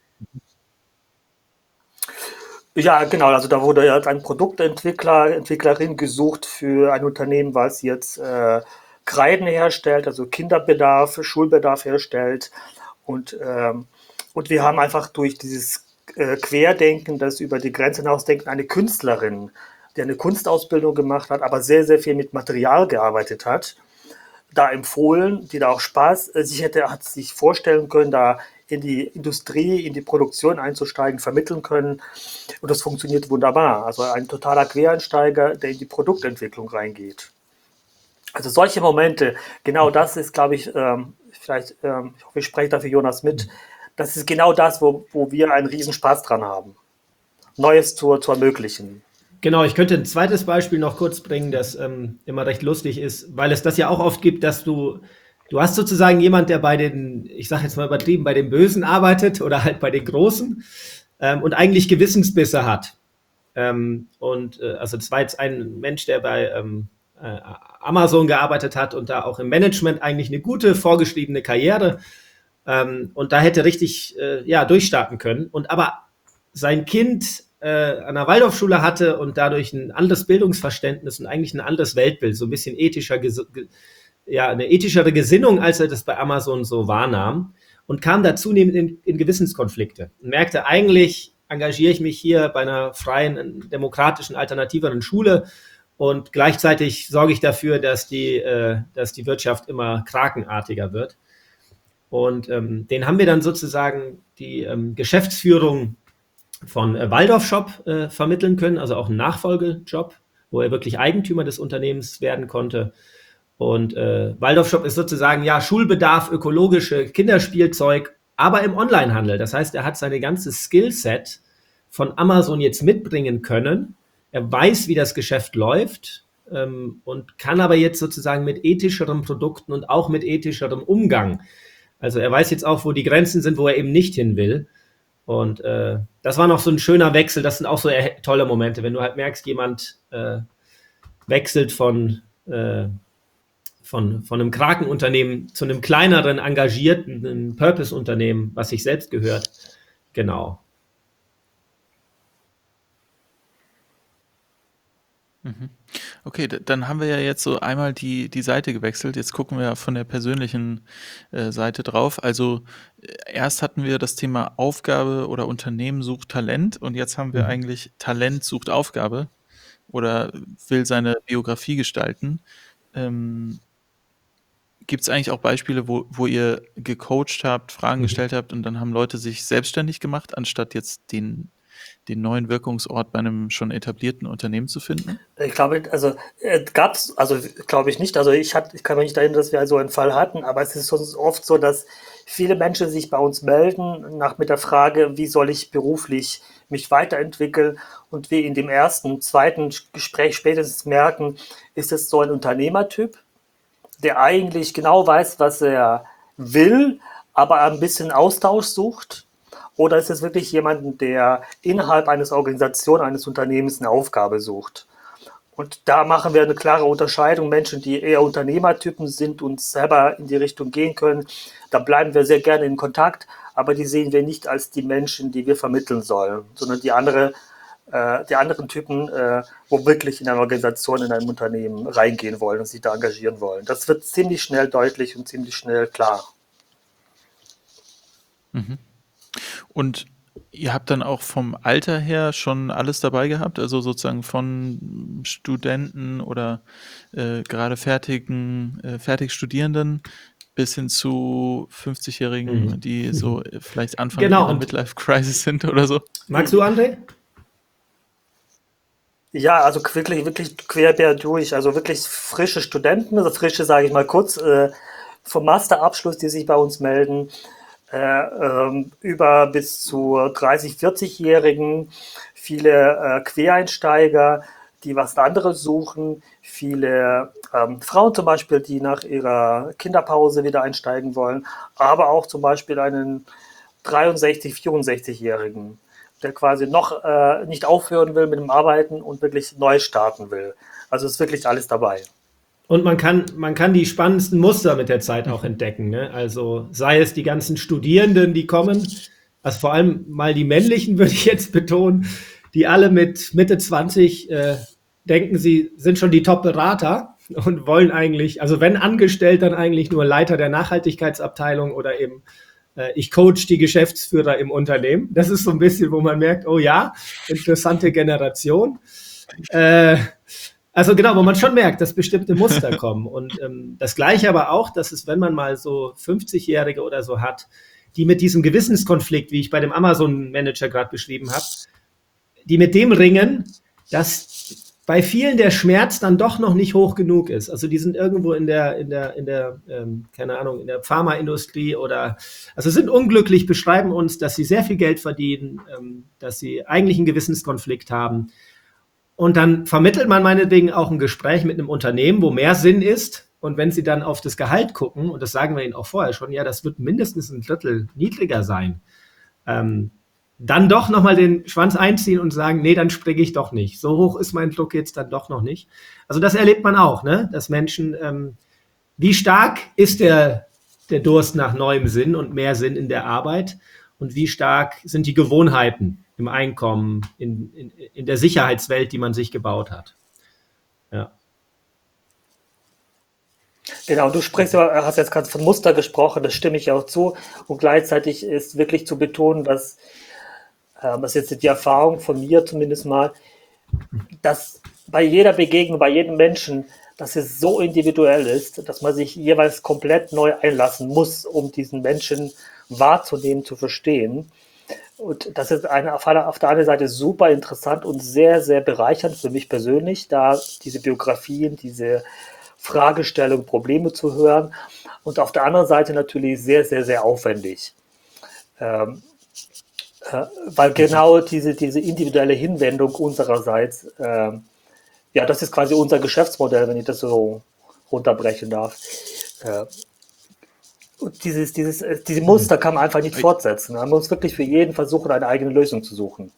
Ja, genau, also da wurde ja ein Produktentwickler, Entwicklerin gesucht für ein Unternehmen, was jetzt äh, Kreiden herstellt, also Kinderbedarf, Schulbedarf herstellt. Und, ähm, und wir haben einfach durch dieses äh, Querdenken, das über die Grenze hinausdenken, eine Künstlerin, die eine Kunstausbildung gemacht hat, aber sehr, sehr viel mit Material gearbeitet hat, da empfohlen, die da auch Spaß äh, sich hätte, hat sich vorstellen können, da in die Industrie, in die Produktion einzusteigen, vermitteln können. Und das funktioniert wunderbar. Also ein totaler Quereinsteiger, der in die Produktentwicklung reingeht. Also solche Momente, genau das ist, glaube ich, ähm, vielleicht, ähm, ich hoffe, ich spreche dafür Jonas mit, das ist genau das, wo, wo wir einen riesen Spaß dran haben, Neues zu, zu ermöglichen. Genau, ich könnte ein zweites Beispiel noch kurz bringen, das ähm, immer recht lustig ist, weil es das ja auch oft gibt, dass du, du hast sozusagen jemand, der bei den, ich sage jetzt mal übertrieben, bei den Bösen arbeitet oder halt bei den Großen ähm, und eigentlich Gewissensbisse hat. Ähm, und äh, also das war jetzt ein Mensch, der bei ähm, äh, Amazon gearbeitet hat und da auch im Management eigentlich eine gute vorgeschriebene Karriere ähm, und da hätte richtig äh, ja durchstarten können. Und aber sein Kind äh, an der Waldorfschule hatte und dadurch ein anderes Bildungsverständnis und eigentlich ein anderes Weltbild, so ein bisschen ethischer, ja, eine ethischere Gesinnung, als er das bei Amazon so wahrnahm und kam da zunehmend in, in Gewissenskonflikte und merkte, eigentlich engagiere ich mich hier bei einer freien, demokratischen, alternativeren Schule und gleichzeitig sorge ich dafür, dass die, äh, dass die Wirtschaft immer krakenartiger wird. Und ähm, den haben wir dann sozusagen die ähm, Geschäftsführung von äh, Waldorf Shop äh, vermitteln können, also auch einen Nachfolgejob, wo er wirklich Eigentümer des Unternehmens werden konnte. Und äh, Waldorf Shop ist sozusagen ja Schulbedarf, ökologische Kinderspielzeug, aber im Onlinehandel. Das heißt, er hat seine ganze Skillset von Amazon jetzt mitbringen können. Er weiß, wie das Geschäft läuft ähm, und kann aber jetzt sozusagen mit ethischeren Produkten und auch mit ethischerem Umgang. Also er weiß jetzt auch, wo die Grenzen sind, wo er eben nicht hin will. Und äh, das war noch so ein schöner Wechsel. Das sind auch so tolle Momente, wenn du halt merkst, jemand äh, wechselt von, äh, von, von einem Krakenunternehmen zu einem kleineren, engagierten Purpose-Unternehmen, was sich selbst gehört. Genau. Okay, d- dann haben wir ja jetzt so einmal die, die Seite gewechselt. Jetzt gucken wir von der persönlichen äh, Seite drauf. Also äh, erst hatten wir das Thema Aufgabe oder Unternehmen sucht Talent und jetzt haben wir Mhm. eigentlich Talent sucht Aufgabe oder will seine Biografie gestalten. Ähm, Gibt es eigentlich auch Beispiele, wo, wo ihr gecoacht habt, Fragen Mhm. gestellt habt und dann haben Leute sich selbstständig gemacht, anstatt jetzt den, den neuen Wirkungsort bei einem schon etablierten Unternehmen zu finden? Ich glaube, also äh, gab es, also glaube ich nicht. Also ich, hat, ich kann mich nicht erinnern, dass wir so einen Fall hatten, aber es ist sonst oft so, dass viele Menschen sich bei uns melden nach mit der Frage, wie soll ich beruflich mich weiterentwickeln und wir in dem ersten, zweiten Gespräch spätestens merken, ist es so ein Unternehmertyp, der eigentlich genau weiß, was er will, aber ein bisschen Austausch sucht? Oder ist es wirklich jemand, der innerhalb eines Organisation, eines Unternehmens eine Aufgabe sucht? Und da machen wir eine klare Unterscheidung. Menschen, die eher Unternehmertypen sind und selber in die Richtung gehen können, da bleiben wir sehr gerne in Kontakt, aber die sehen wir nicht als die Menschen, die wir vermitteln sollen, sondern die andere, äh, die anderen Typen, äh, wo wirklich in eine Organisation, in ein Unternehmen reingehen wollen und sich da engagieren wollen. Das wird ziemlich schnell deutlich und ziemlich schnell klar. Mhm. Und ihr habt dann auch vom Alter her schon alles dabei gehabt, also sozusagen von Studenten oder äh, gerade fertigen, äh, fertig Studierenden bis hin zu fünfzigjährigen, Mhm. die so äh, vielleicht Anfang Genau, ihrer und- Midlife-Crisis sind oder so. Magst du, André? Ja, also wirklich, wirklich querbeet durch. Also wirklich frische Studenten, also frische, sage ich mal kurz, äh, vom Masterabschluss, die sich bei uns melden, äh, ähm, über bis zu dreißig, vierzig-Jährigen, viele äh, Quereinsteiger, die was anderes suchen, viele ähm, Frauen zum Beispiel, die nach ihrer Kinderpause wieder einsteigen wollen, aber auch zum Beispiel einen dreiundsechzig-, vierundsechzig-Jährigen, der quasi noch äh, nicht aufhören will mit dem Arbeiten und wirklich neu starten will. Also ist wirklich alles dabei. Und man kann, man kann die spannendsten Muster mit der Zeit auch entdecken. Ne? Also sei es die ganzen Studierenden, die kommen, also vor allem mal die männlichen, würde ich jetzt betonen, die alle mit Mitte zwanzig äh, denken, sie sind schon die Top-Berater und wollen eigentlich, also wenn angestellt, dann eigentlich nur Leiter der Nachhaltigkeitsabteilung oder eben äh, ich coach die Geschäftsführer im Unternehmen. Das ist so ein bisschen, wo man merkt, oh ja, interessante Generation. Äh, Also genau, wo man schon merkt, dass bestimmte Muster kommen. Und ähm, das Gleiche aber auch, dass es, wenn man mal so fünfzig-Jährige oder so hat, die mit diesem Gewissenskonflikt, wie ich bei dem Amazon-Manager gerade beschrieben habe, die mit dem ringen, dass bei vielen der Schmerz dann doch noch nicht hoch genug ist. Also die sind irgendwo in der, in der, in der, ähm, keine Ahnung, in der Pharmaindustrie oder, also sind unglücklich, beschreiben uns, dass sie sehr viel Geld verdienen, ähm, dass sie eigentlich einen Gewissenskonflikt haben. Und dann vermittelt man meinetwegen auch ein Gespräch mit einem Unternehmen, wo mehr Sinn ist. Und wenn Sie dann auf das Gehalt gucken, und das sagen wir Ihnen auch vorher schon, ja, das wird mindestens ein Drittel niedriger sein, ähm, dann doch nochmal den Schwanz einziehen und sagen, nee, dann springe ich doch nicht. So hoch ist mein Druck jetzt dann doch noch nicht. Also das erlebt man auch, ne? Dass Menschen, ähm, wie stark ist der, der Durst nach neuem Sinn und mehr Sinn in der Arbeit und wie stark sind die Gewohnheiten im Einkommen, in, in, in der Sicherheitswelt, die man sich gebaut hat. Ja. Genau, du sprichst, ja- hast jetzt gerade von Muster gesprochen, das stimme ich auch zu. Und gleichzeitig ist wirklich zu betonen, dass, äh, das ist jetzt die Erfahrung von mir zumindest mal, dass bei jeder Begegnung, bei jedem Menschen, dass es so individuell ist, dass man sich jeweils komplett neu einlassen muss, um diesen Menschen wahrzunehmen, zu verstehen. Und das ist eine, auf der auf der einen Seite super interessant und sehr, sehr bereichernd für mich persönlich, da diese Biografien, diese Fragestellungen, Probleme zu hören. Und auf der anderen Seite natürlich sehr, sehr, sehr aufwendig. Ähm, äh, weil genau diese, diese individuelle Hinwendung unsererseits, äh, ja, das ist quasi unser Geschäftsmodell, wenn ich das so runterbrechen darf. Äh, und dieses, dieses, äh, diese Muster kann man einfach nicht fortsetzen. Man muss wirklich für jeden versuchen, eine eigene Lösung zu suchen.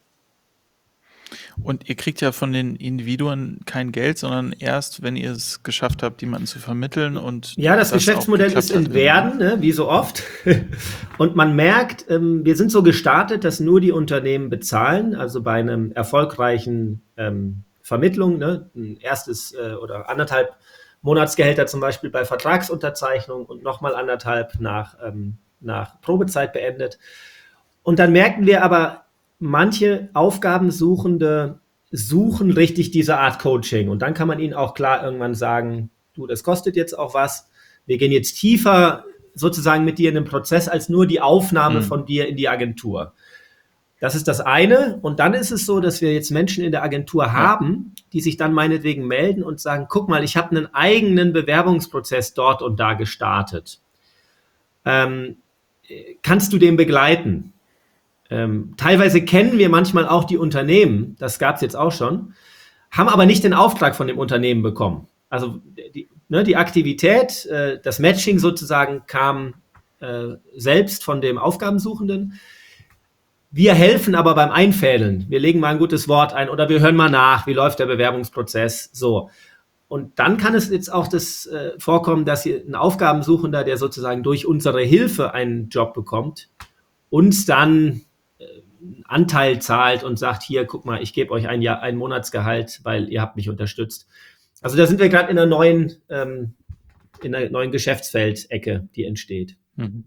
Und ihr kriegt ja von den Individuen kein Geld, sondern erst, wenn ihr es geschafft habt, jemanden zu vermitteln und Ja, das, das auch Geschäftsmodell geklappt ist in hat. Werden, ne, wie so oft. Und man merkt, ähm, wir sind so gestartet, dass nur die Unternehmen bezahlen. Also bei einem erfolgreichen ähm, Vermittlung, ne, ein erstes äh, oder anderthalb Monatsgehälter zum Beispiel bei Vertragsunterzeichnung und nochmal anderthalb nach, ähm, nach Probezeit beendet. Und dann merken wir aber, manche Aufgabensuchende suchen richtig diese Art Coaching. Und dann kann man ihnen auch klar irgendwann sagen, du, das kostet jetzt auch was. Wir gehen jetzt tiefer sozusagen mit dir in den Prozess als nur die Aufnahme Mhm. von dir in die Agentur. Das ist das eine. Und dann ist es so, dass wir jetzt Menschen in der Agentur haben, die sich dann meinetwegen melden und sagen, guck mal, ich habe einen eigenen Bewerbungsprozess dort und da gestartet. Ähm, kannst du den begleiten? Ähm, teilweise kennen wir manchmal auch die Unternehmen, das gab es jetzt auch schon, haben aber nicht den Auftrag von dem Unternehmen bekommen. Also die, ne, die Aktivität, äh, das Matching sozusagen kam äh, selbst von dem Aufgabensuchenden. Wir helfen aber beim Einfädeln. Wir legen mal ein gutes Wort ein oder wir hören mal nach, wie läuft der Bewerbungsprozess. So. Und dann kann es jetzt auch das äh, vorkommen, dass hier ein Aufgabensuchender, der sozusagen durch unsere Hilfe einen Job bekommt, uns dann einen Anteil zahlt und sagt, hier, guck mal, ich gebe euch ein Jahr, ein Monatsgehalt, weil ihr habt mich unterstützt. Also da sind wir gerade in einer neuen, ähm, in einer neuen Geschäftsfeldecke, die entsteht. Mhm.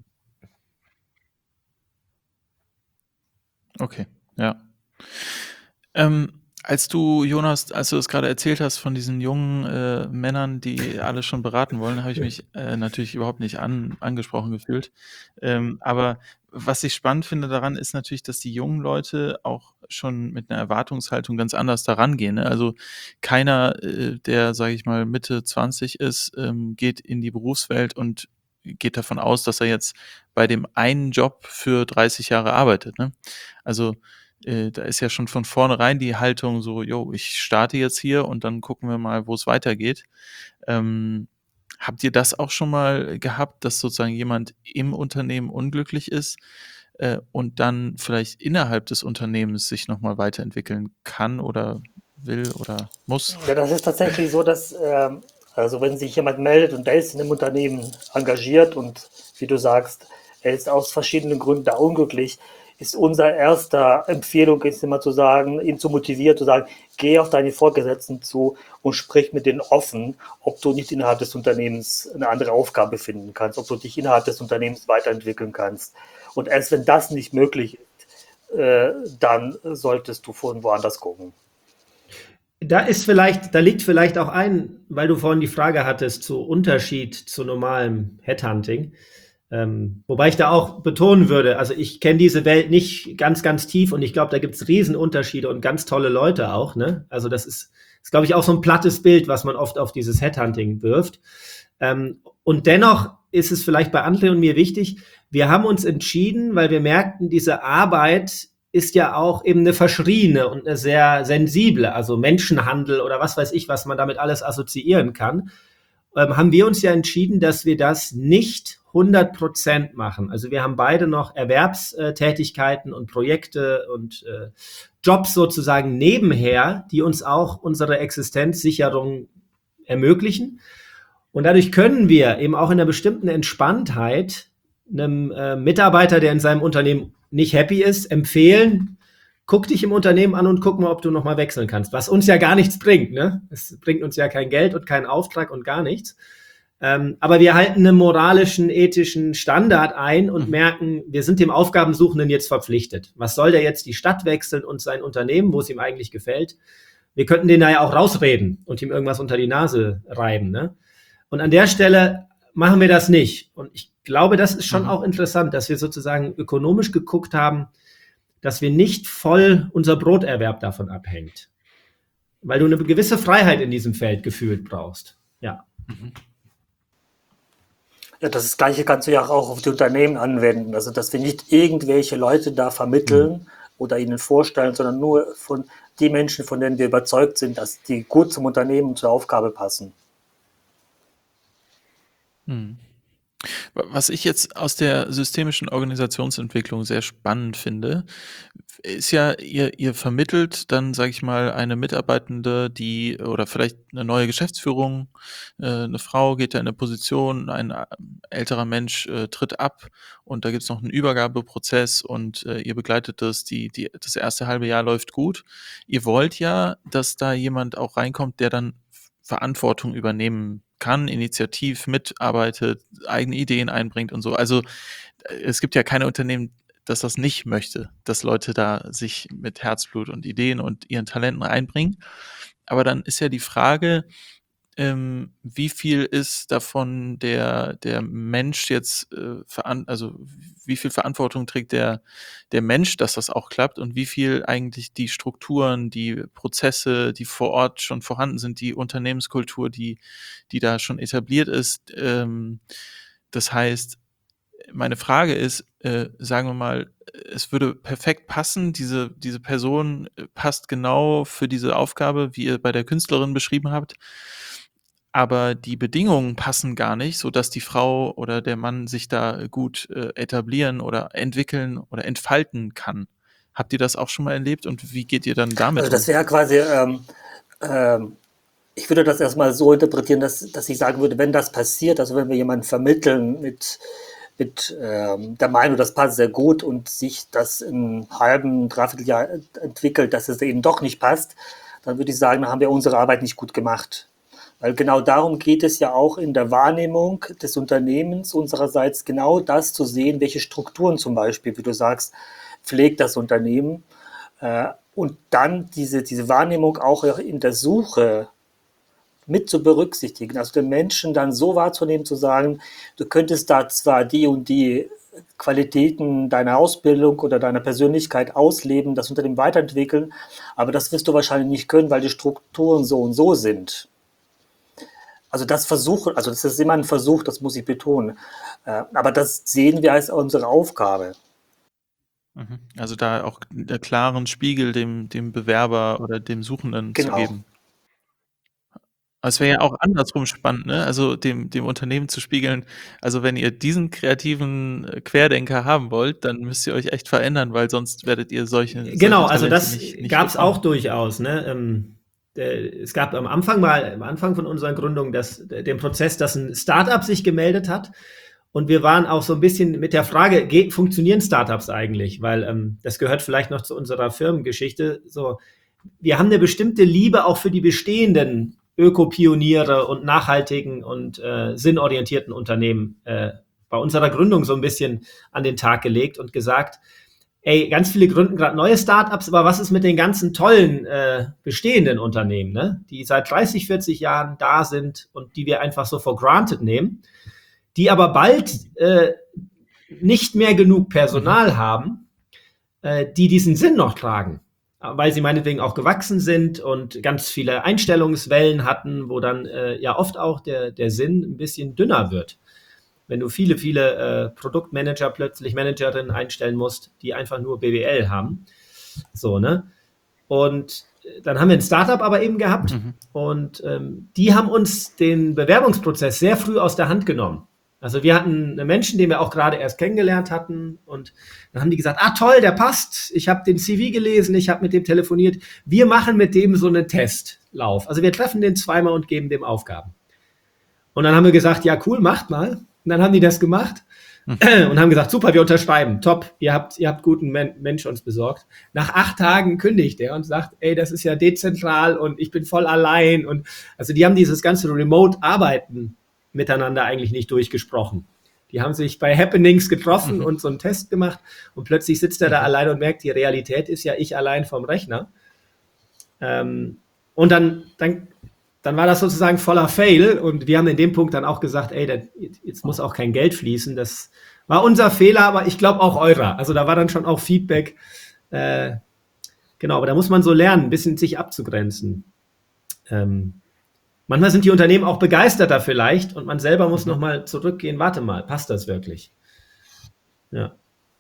Okay, ja. Ähm, als du, Jonas, als du das gerade erzählt hast von diesen jungen äh, Männern, die alle schon beraten wollen, habe ich mich äh, natürlich überhaupt nicht an, angesprochen gefühlt. Ähm, aber was ich spannend finde daran, ist natürlich, dass die jungen Leute auch schon mit einer Erwartungshaltung ganz anders daran gehen. Ne? Also keiner, äh, der, sage ich mal, Mitte zwanzig ist, ähm, geht in die Berufswelt und geht davon aus, dass er jetzt bei dem einen Job für dreißig Jahre arbeitet. Ne? Also äh, da ist ja schon von vornherein die Haltung so, jo, ich starte jetzt hier und dann gucken wir mal, wo es weitergeht. Ähm, habt ihr das auch schon mal gehabt, dass sozusagen jemand im Unternehmen unglücklich ist äh, und dann vielleicht innerhalb des Unternehmens sich nochmal weiterentwickeln kann oder will oder muss? Ja, das ist tatsächlich so, dass, ähm, also wenn sich jemand meldet und der ist in einem Unternehmen engagiert und wie du sagst, er ist aus verschiedenen Gründen da unglücklich, ist unser erster Empfehlung ist immer zu sagen, ihn zu motivieren, zu sagen, geh auf deine Vorgesetzten zu und sprich mit denen offen, ob du nicht innerhalb des Unternehmens eine andere Aufgabe finden kannst, ob du dich innerhalb des Unternehmens weiterentwickeln kannst. Und erst wenn das nicht möglich ist, äh, dann solltest du von woanders gucken. Da ist vielleicht, da liegt vielleicht auch ein, weil du vorhin die Frage hattest zu Unterschied zu normalem Headhunting. Ähm, wobei ich da auch betonen würde, also ich kenne diese Welt nicht ganz, ganz tief und ich glaube, da gibt es Riesenunterschiede und ganz tolle Leute auch. Ne? Also das ist, ist glaube ich, auch so ein plattes Bild, was man oft auf dieses Headhunting wirft. Ähm, und dennoch ist es vielleicht bei André und mir wichtig, wir haben uns entschieden, weil wir merkten, diese Arbeit ist ja auch eben eine verschriene und eine sehr sensible, also Menschenhandel oder was weiß ich, was man damit alles assoziieren kann, ähm, haben wir uns ja entschieden, dass wir das nicht hundert Prozent machen. Also wir haben beide noch Erwerbstätigkeiten und Projekte und äh, Jobs sozusagen nebenher, die uns auch unsere Existenzsicherung ermöglichen. Und dadurch können wir eben auch in einer bestimmten Entspanntheit einem äh, Mitarbeiter, der in seinem Unternehmen nicht happy ist, empfehlen, guck dich im Unternehmen an und guck mal, ob du nochmal wechseln kannst. Was uns ja gar nichts bringt. Ne? Es bringt uns ja kein Geld und keinen Auftrag und gar nichts. Ähm, aber wir halten einen moralischen, ethischen Standard ein und merken, wir sind dem Aufgabensuchenden jetzt verpflichtet. Was soll der jetzt die Stadt wechseln und sein Unternehmen, wo es ihm eigentlich gefällt? Wir könnten den da ja auch rausreden und ihm irgendwas unter die Nase reiben. Ne? Und an der Stelle machen wir das nicht. Und ich glaube, das ist schon mhm. auch interessant, dass wir sozusagen ökonomisch geguckt haben, dass wir nicht voll unser Broterwerb davon abhängt. Weil du eine gewisse Freiheit in diesem Feld gefühlt brauchst. Ja. Mhm. Ja, das Gleiche kannst du ja auch auf die Unternehmen anwenden. Also, dass wir nicht irgendwelche Leute da vermitteln mhm. oder ihnen vorstellen, sondern nur von die Menschen, von denen wir überzeugt sind, dass die gut zum Unternehmen und zur Aufgabe passen. Mhm. Was ich jetzt aus der systemischen Organisationsentwicklung sehr spannend finde, ist ja, ihr, ihr vermittelt dann, sage ich mal, eine Mitarbeitende, die oder vielleicht eine neue Geschäftsführung, äh, eine Frau geht da in eine Position, ein äh, älterer Mensch äh, tritt ab und da gibt es noch einen Übergabeprozess und äh, ihr begleitet das, die, die, das erste halbe Jahr läuft gut. Ihr wollt ja, dass da jemand auch reinkommt, der dann Verantwortung übernehmen kann, initiativ mitarbeitet, eigene Ideen einbringt und so. Also es gibt ja keine Unternehmen, das das nicht möchte, dass Leute da sich mit Herzblut und Ideen und ihren Talenten einbringen. Aber dann ist ja die Frage, ähm, wie viel ist davon der, der Mensch jetzt, äh, veran- also wie viel Verantwortung trägt der, der Mensch, dass das auch klappt und wie viel eigentlich die Strukturen, die Prozesse, die vor Ort schon vorhanden sind, die Unternehmenskultur, die, die da schon etabliert ist. Ähm, das heißt, meine Frage ist, äh, sagen wir mal, es würde perfekt passen, diese, diese Person passt genau für diese Aufgabe, wie ihr bei der Künstlerin beschrieben habt, aber die Bedingungen passen gar nicht, sodass die Frau oder der Mann sich da gut äh, etablieren oder entwickeln oder entfalten kann. Habt ihr das auch schon mal erlebt und wie geht ihr dann damit Also das um? wäre quasi, ähm, ähm, ich würde das erstmal so interpretieren, dass, dass ich sagen würde, wenn das passiert, also wenn wir jemanden vermitteln mit, mit ähm, der Meinung, das passt sehr gut und sich das im halben, dreiviertel Jahr entwickelt, dass es eben doch nicht passt, dann würde ich sagen, dann haben wir unsere Arbeit nicht gut gemacht. Weil genau darum geht es ja auch in der Wahrnehmung des Unternehmens unsererseits, genau das zu sehen, welche Strukturen zum Beispiel, wie du sagst, pflegt das Unternehmen. Äh, und dann diese, diese Wahrnehmung auch in der Suche mit zu berücksichtigen, also den Menschen dann so wahrzunehmen, zu sagen, du könntest da zwar die und die Qualitäten deiner Ausbildung oder deiner Persönlichkeit ausleben, das Unternehmen weiterentwickeln, aber das wirst du wahrscheinlich nicht können, weil die Strukturen so und so sind. Also das Versuchen, also das ist immer ein Versuch, das muss ich betonen, Äh, aber das sehen wir als unsere Aufgabe. Mhm. Also da auch einen klaren Spiegel dem, dem Bewerber oder dem Suchenden zu Genau. geben. Aber es wäre ja auch andersrum spannend, ne? Also dem, dem Unternehmen zu spiegeln, also wenn ihr diesen kreativen äh, Querdenker haben wollt, dann müsst ihr euch echt verändern, weil sonst werdet ihr solche, Genau, solche also Talente das nicht, nicht gab es bekommen. auch durchaus. Ne? Ähm, der, es gab am Anfang mal, am Anfang von unserer Gründung das, den Prozess, dass ein Startup sich gemeldet hat. Und wir waren auch so ein bisschen mit der Frage, geht, funktionieren Startups eigentlich? Weil ähm, das gehört vielleicht noch zu unserer Firmengeschichte. So, wir haben eine bestimmte Liebe auch für die bestehenden Ökopioniere und nachhaltigen und äh, sinnorientierten Unternehmen äh, bei unserer Gründung so ein bisschen an den Tag gelegt und gesagt, ey, ganz viele gründen gerade neue Startups, aber was ist mit den ganzen tollen äh, bestehenden Unternehmen, ne? Die seit dreißig, vierzig Jahren da sind und die wir einfach so for granted nehmen, die aber bald äh, nicht mehr genug Personal haben, äh, die diesen Sinn noch tragen, weil sie meinetwegen auch gewachsen sind und ganz viele Einstellungswellen hatten, wo dann äh, ja oft auch der, der Sinn ein bisschen dünner wird. Wenn du viele, viele äh, Produktmanager plötzlich Managerinnen einstellen musst, die einfach nur B W L haben. So, ne? Und dann haben wir ein Startup aber eben gehabt Mhm. und ähm, die haben uns den Bewerbungsprozess sehr früh aus der Hand genommen. Also wir hatten einen Menschen, den wir auch gerade erst kennengelernt hatten und dann haben die gesagt, ah toll, der passt, ich habe den C V gelesen, ich habe mit dem telefoniert, wir machen mit dem so einen Testlauf. Also wir treffen den zweimal und geben dem Aufgaben. Und dann haben wir gesagt, ja cool, macht mal. Und dann haben die das gemacht Mhm. und haben gesagt, super, wir unterschreiben, top, ihr habt, ihr habt guten Men- Mensch uns besorgt. Nach acht Tagen kündigt er und sagt, ey, das ist ja dezentral und ich bin voll allein. Und also die haben dieses ganze Remote-Arbeiten miteinander eigentlich nicht durchgesprochen. Die haben sich bei Happenings getroffen Mhm. und so einen Test gemacht und plötzlich sitzt er da Mhm. allein und merkt, die Realität ist ja ich allein vom Rechner. Ähm, und dann, dann, dann war das sozusagen voller Fail und wir haben in dem Punkt dann auch gesagt, ey, das, jetzt muss auch kein Geld fließen. Das war unser Fehler, aber ich glaube auch eurer. Also da war dann schon auch Feedback. Äh, genau, aber da muss man so lernen, ein bisschen sich abzugrenzen. Ähm, manchmal sind die Unternehmen auch begeisterter vielleicht und man selber muss Mhm. nochmal zurückgehen, warte mal, passt das wirklich? Ja.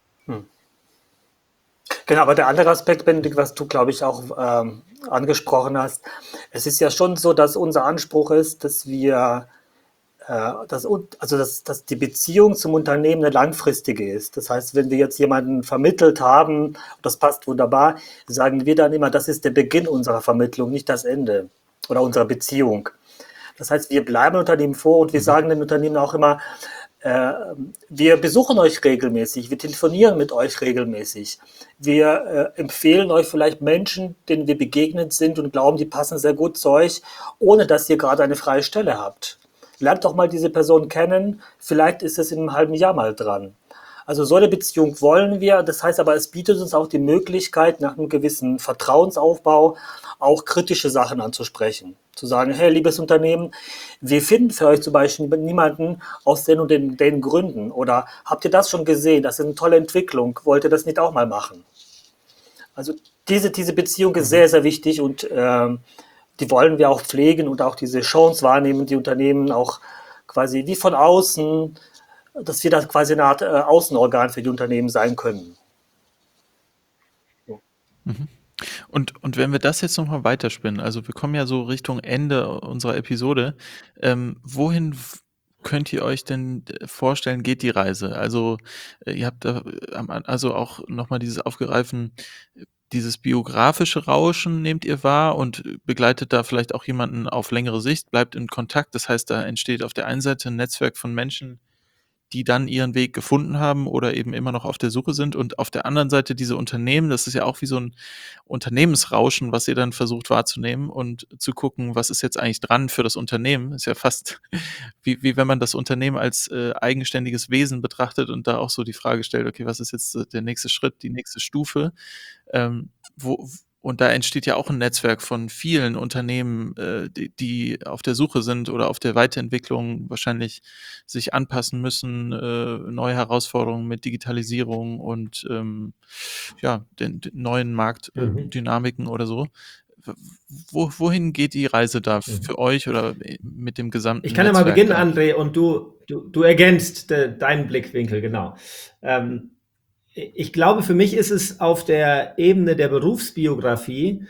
Genau, aber der andere Aspekt, Benedikt, was du, glaube ich, auch ähm, angesprochen hast, es ist ja schon so, dass unser Anspruch ist, dass wir, äh, dass, un- also dass, dass die Beziehung zum Unternehmen eine langfristige ist. Das heißt, wenn wir jetzt jemanden vermittelt haben, das passt wunderbar, sagen wir dann immer, das ist der Beginn unserer Vermittlung, nicht das Ende oder unserer Beziehung. Das heißt, wir bleiben Unternehmen vor und wir Mhm. sagen den Unternehmen auch immer, äh, wir besuchen euch regelmäßig, wir telefonieren mit euch regelmäßig. Wir äh, empfehlen euch vielleicht Menschen, denen wir begegnet sind und glauben, die passen sehr gut zu euch, ohne dass ihr gerade eine freie Stelle habt. Lernt doch mal diese Person kennen, vielleicht ist es in einem halben Jahr mal dran. Also so eine Beziehung wollen wir, das heißt aber, es bietet uns auch die Möglichkeit, nach einem gewissen Vertrauensaufbau auch kritische Sachen anzusprechen. Zu sagen, hey, liebes Unternehmen, wir finden für euch zum Beispiel niemanden aus den und den, den Gründen. Oder habt ihr das schon gesehen? Das ist eine tolle Entwicklung. Wollt ihr das nicht auch mal machen? Also diese, diese Beziehung ist sehr, sehr wichtig und ähm, die wollen wir auch pflegen und auch diese Chance wahrnehmen, die Unternehmen auch quasi wie von außen, dass wir da quasi eine Art äh, Außenorgan für die Unternehmen sein können. Mhm. Und, und wenn wir das jetzt nochmal weiterspinnen, also wir kommen ja so Richtung Ende unserer Episode, ähm, wohin f- könnt ihr euch denn äh, vorstellen, geht die Reise? Also äh, ihr habt da äh, am An- also auch nochmal dieses aufgreifen, äh, dieses biografische Rauschen nehmt ihr wahr und äh, begleitet da vielleicht auch jemanden auf längere Sicht, bleibt in Kontakt. Das heißt, da entsteht auf der einen Seite ein Netzwerk von Menschen, die dann ihren Weg gefunden haben oder eben immer noch auf der Suche sind. Und auf der anderen Seite diese Unternehmen, das ist ja auch wie so ein Unternehmensrauschen, was ihr dann versucht wahrzunehmen und zu gucken, was ist jetzt eigentlich dran für das Unternehmen. Ist ja fast wie, wie wenn man das Unternehmen als äh, eigenständiges Wesen betrachtet und da auch so die Frage stellt, okay, was ist jetzt äh, der nächste Schritt, die nächste Stufe? Ähm, wo, und da entsteht ja auch ein Netzwerk von vielen Unternehmen, äh, die, die auf der Suche sind oder auf der Weiterentwicklung wahrscheinlich sich anpassen müssen, äh, neue Herausforderungen mit Digitalisierung und ähm, ja, den, den neuen Marktdynamiken Mhm. oder so. Wo, wohin geht die Reise da Mhm. für euch oder mit dem gesamten Ich kann ja mal Netzwerk beginnen, da? André, und du, du, du ergänzt äh, deinen Blickwinkel, genau. Ähm, ich glaube, für mich ist es auf der Ebene der Berufsbiografie,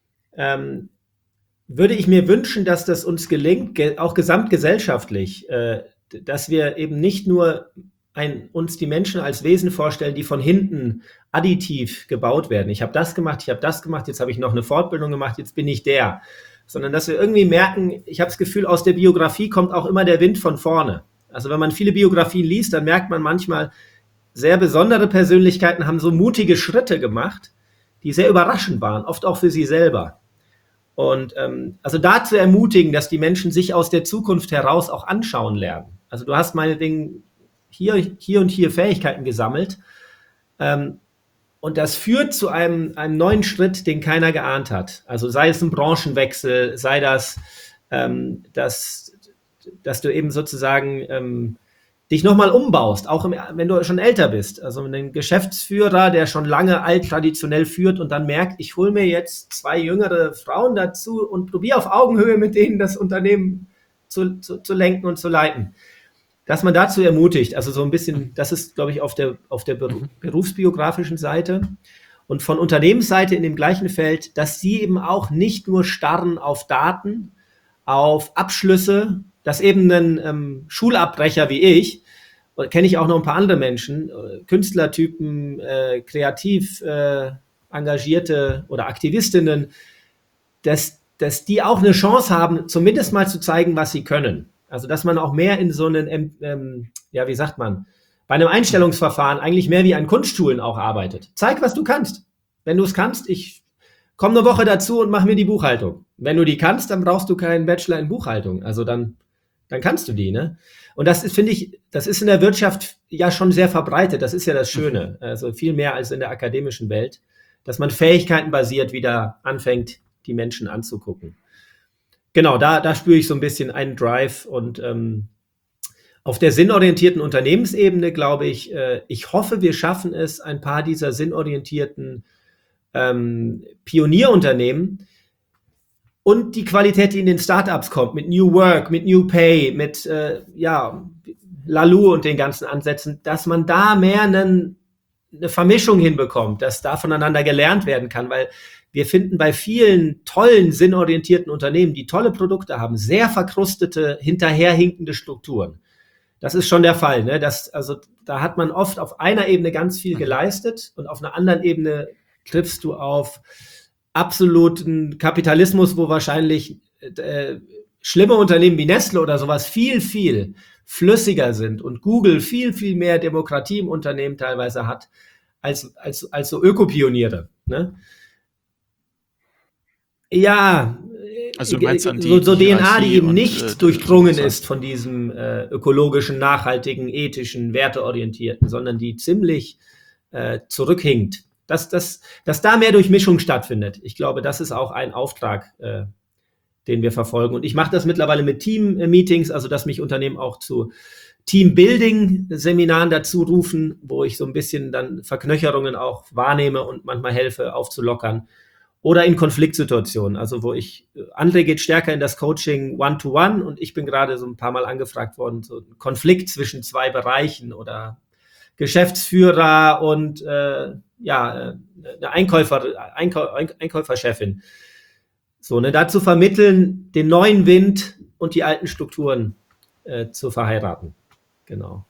ähm, würde ich mir wünschen, dass das uns gelingt, ge auch gesamtgesellschaftlich, äh, dass wir eben nicht nur ein, uns die Menschen als Wesen vorstellen, die von hinten additiv gebaut werden. Ich habe das gemacht, ich habe das gemacht, jetzt habe ich noch eine Fortbildung gemacht, jetzt bin ich der. Sondern dass wir irgendwie merken, ich habe das Gefühl, aus der Biografie kommt auch immer der Wind von vorne. Also wenn man viele Biografien liest, dann merkt man manchmal, sehr besondere Persönlichkeiten haben so mutige Schritte gemacht, die sehr überraschend waren, oft auch für sie selber. Und ähm, also da zu ermutigen, dass die Menschen sich aus der Zukunft heraus auch anschauen lernen. Also du hast meinetwegen hier, hier und hier Fähigkeiten gesammelt, ähm, und das führt zu einem, einem neuen Schritt, den keiner geahnt hat. Also sei es ein Branchenwechsel, sei das, ähm, dass, dass du eben sozusagen ähm, dich nochmal umbaust, auch im, wenn du schon älter bist. Also ein Geschäftsführer, der schon lange alt traditionell führt und dann merkt, ich hole mir jetzt zwei jüngere Frauen dazu und probiere auf Augenhöhe mit denen das Unternehmen zu, zu, zu lenken und zu leiten. Dass man dazu ermutigt, also so ein bisschen, das ist, glaube ich, auf der, auf der berufsbiografischen Seite. Und von Unternehmensseite in dem gleichen Feld, dass sie eben auch nicht nur starren auf Daten, auf Abschlüsse, dass eben ein ähm, Schulabbrecher wie ich, kenne ich auch noch ein paar andere Menschen, äh, Künstlertypen, äh, kreativ äh, engagierte oder Aktivistinnen, dass, dass die auch eine Chance haben, zumindest mal zu zeigen, was sie können. Also dass man auch mehr in so einen, ähm, ja, wie sagt man, bei einem Einstellungsverfahren eigentlich mehr wie an Kunstschulen auch arbeitet. Zeig, was du kannst. Wenn du es kannst, ich komme eine Woche dazu und mach mir die Buchhaltung. Wenn du die kannst, dann brauchst du keinen Bachelor in Buchhaltung. Also dann, dann kannst du die, ne? Und das ist, finde ich, das ist in der Wirtschaft ja schon sehr verbreitet. Das ist ja das Schöne. Also viel mehr als in der akademischen Welt, dass man fähigkeitenbasiert wieder anfängt, die Menschen anzugucken. Genau, da, da spüre ich so ein bisschen einen Drive und ähm, auf der sinnorientierten Unternehmensebene glaube ich, äh, ich hoffe, wir schaffen es, ein paar dieser sinnorientierten ähm, Pionierunternehmen und die Qualität, die in den Startups kommt, mit New Work, mit New Pay, mit äh, ja, Lalu und den ganzen Ansätzen, dass man da mehr einen, eine Vermischung hinbekommt, dass da voneinander gelernt werden kann, weil wir finden bei vielen tollen, sinnorientierten Unternehmen, die tolle Produkte haben, sehr verkrustete, hinterherhinkende Strukturen. Das ist schon der Fall. Ne? Das, also, da hat man oft auf einer Ebene ganz viel geleistet und auf einer anderen Ebene triffst du auf absoluten Kapitalismus, wo wahrscheinlich äh, schlimme Unternehmen wie Nestle oder sowas viel, viel flüssiger sind und Google viel, viel mehr Demokratie im Unternehmen teilweise hat, als, als, als so Ökopioniere. Ne? Ja, Also du meinst an die, so, so die D N A, die eben und, nicht äh, durchdrungen sozusagen. ist von diesem äh, ökologischen, nachhaltigen, ethischen, werteorientierten, sondern die ziemlich äh, zurückhinkt. Dass, dass, dass da mehr Durchmischung stattfindet. Ich glaube, das ist auch ein Auftrag, äh, den wir verfolgen. Und ich mache das mittlerweile mit Team-Meetings, also dass mich Unternehmen auch zu Team-Building-Seminaren dazu rufen, wo ich so ein bisschen dann Verknöcherungen auch wahrnehme und manchmal helfe aufzulockern. Oder in Konfliktsituationen, also wo ich, André geht stärker in das Coaching One-to-One und ich bin gerade so ein paar Mal angefragt worden, so ein Konflikt zwischen zwei Bereichen oder Geschäftsführer und äh, ja, eine Einkäufer, Einkau, Einkäuferchefin. So, ne, dazu vermitteln, den neuen Wind und die alten Strukturen äh, zu verheiraten. Genau.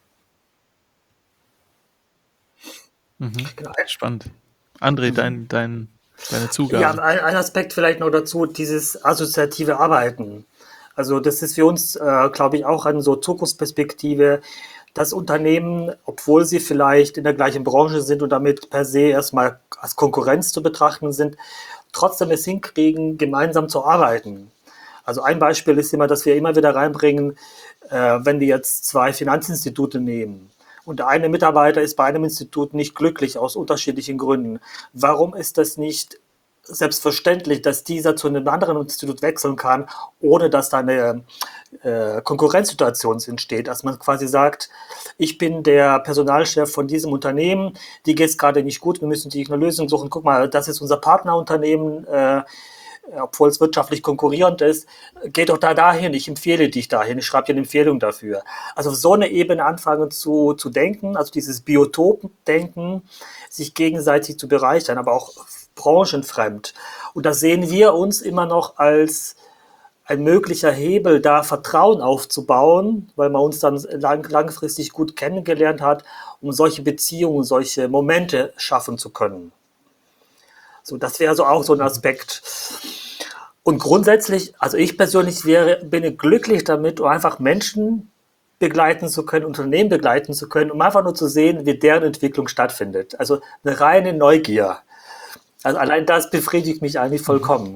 Mhm. Spannend. André, dein, dein Deine Zugabe. Ja, ein, ein Aspekt vielleicht noch dazu, dieses assoziative Arbeiten. Also das ist für uns, äh, glaube ich, auch eine so Zukunftsperspektive, dass Unternehmen, obwohl sie vielleicht in der gleichen Branche sind und damit per se erstmal als Konkurrenz zu betrachten sind, trotzdem es hinkriegen, gemeinsam zu arbeiten. Also ein Beispiel ist immer, dass wir immer wieder reinbringen, äh, wenn wir jetzt zwei Finanzinstitute nehmen. Und der eine Mitarbeiter ist bei einem Institut nicht glücklich aus unterschiedlichen Gründen. Warum ist das nicht selbstverständlich, dass dieser zu einem anderen Institut wechseln kann, ohne dass da eine äh, Konkurrenzsituation entsteht. Dass man quasi sagt, ich bin der Personalchef von diesem Unternehmen, die geht es gerade nicht gut, wir müssen die eine Lösung suchen. Guck mal, das ist unser Partnerunternehmen, äh, obwohl es wirtschaftlich konkurrierend ist, geh doch da dahin, ich empfehle dich dahin, ich schreibe dir eine Empfehlung dafür. Also auf so eine Ebene anfangen zu, zu denken, also dieses Biotop-Denken, sich gegenseitig zu bereichern, aber auch branchenfremd. Und da sehen wir uns immer noch als ein möglicher Hebel, da Vertrauen aufzubauen, weil man uns dann lang, langfristig gut kennengelernt hat, um solche Beziehungen, solche Momente schaffen zu können. So, das wäre so auch so ein Aspekt. Und grundsätzlich, also ich persönlich wäre, bin glücklich damit, um einfach Menschen begleiten zu können, Unternehmen begleiten zu können, um einfach nur zu sehen, wie deren Entwicklung stattfindet. Also eine reine Neugier. Also allein das befriedigt mich eigentlich vollkommen.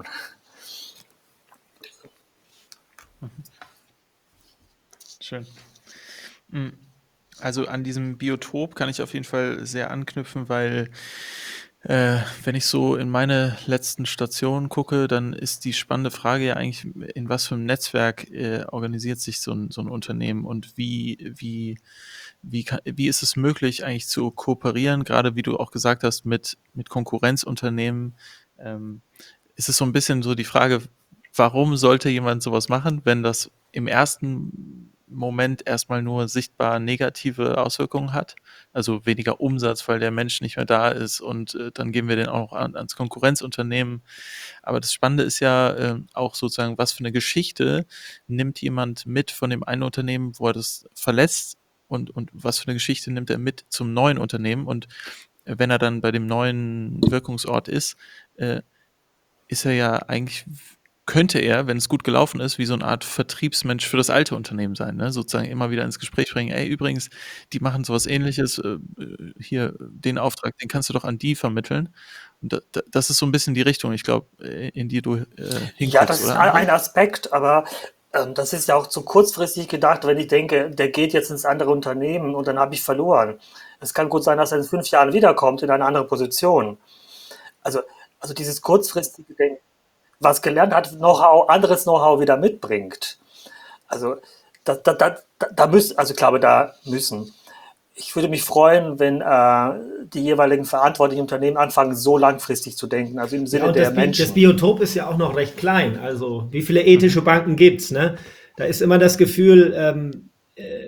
Schön. Also an diesem Biotop kann ich auf jeden Fall sehr anknüpfen, weil Äh, wenn ich so in meine letzten Stationen gucke, dann ist die spannende Frage ja eigentlich, in was für einem Netzwerk äh, organisiert sich so ein, so ein Unternehmen und wie, wie, wie, kann, wie ist es möglich, eigentlich zu kooperieren, gerade wie du auch gesagt hast, mit, mit Konkurrenzunternehmen. Ähm, ist es so ein bisschen so die Frage, warum sollte jemand sowas machen, wenn das im ersten Moment erstmal nur sichtbar negative Auswirkungen hat, also weniger Umsatz, weil der Mensch nicht mehr da ist und äh, dann geben wir den auch noch an, ans Konkurrenzunternehmen. Aber das Spannende ist ja äh, auch sozusagen, was für eine Geschichte nimmt jemand mit von dem einen Unternehmen, wo er das verlässt und, und was für eine Geschichte nimmt er mit zum neuen Unternehmen und äh, wenn er dann bei dem neuen Wirkungsort ist, äh, ist er ja eigentlich könnte er, wenn es gut gelaufen ist, wie so eine Art Vertriebsmensch für das alte Unternehmen sein, ne? Sozusagen immer wieder ins Gespräch bringen, ey, übrigens, die machen sowas Ähnliches, äh, hier, den Auftrag, den kannst du doch an die vermitteln. Und da, da, das ist so ein bisschen die Richtung, ich glaube, in die du äh, hinguckst, Ja, das ist oder? ein Aspekt, aber ähm, das ist ja auch zu kurzfristig gedacht, wenn ich denke, der geht jetzt ins andere Unternehmen und dann habe ich verloren. Es kann gut sein, dass er in fünf Jahren wiederkommt in eine andere Position. Also, also dieses kurzfristige Denken, was gelernt hat, Know-how, anderes Know-how wieder mitbringt. Also da, da, da, da müssen, also ich glaube, da müssen. Ich würde mich freuen, wenn äh, die jeweiligen verantwortlichen Unternehmen anfangen, so langfristig zu denken, also im Sinne Ja, und der das, Bi Menschen. das Biotop ist ja auch noch recht klein. Also wie viele ethische Banken gibt's, ne? Da ist immer das Gefühl, ähm, äh,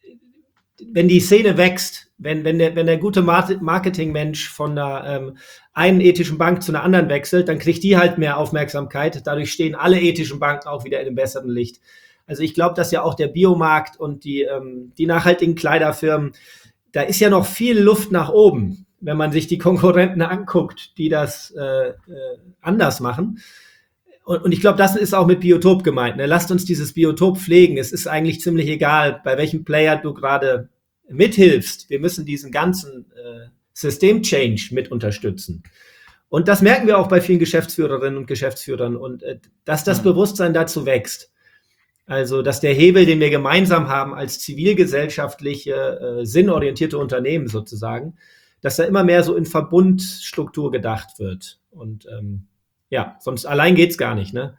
wenn die Szene wächst, wenn, wenn, der, wenn der gute Marketingmensch von einer ähm, einen ethischen Bank zu einer anderen wechselt, dann kriegt die halt mehr Aufmerksamkeit. Dadurch stehen alle ethischen Banken auch wieder in einem besseren Licht. Also ich glaube, dass ja auch der Biomarkt und die, ähm, die nachhaltigen Kleiderfirmen, da ist ja noch viel Luft nach oben, wenn man sich die Konkurrenten anguckt, die das äh, äh, anders machen. Und, und ich glaube, das ist auch mit Biotop gemeint. Ne? Lasst uns dieses Biotop pflegen. Es ist eigentlich ziemlich egal, bei welchem Player du gerade mithilfst. Wir müssen diesen ganzen äh, System-Change mit unterstützen. Und das merken wir auch bei vielen Geschäftsführerinnen und Geschäftsführern. Und äh, dass das mhm. Bewusstsein dazu wächst. Also, dass der Hebel, den wir gemeinsam haben als zivilgesellschaftliche, äh, sinnorientierte Unternehmen sozusagen, dass da immer mehr so in Verbundstruktur gedacht wird. Und ähm, ja, sonst allein geht's gar nicht, ne?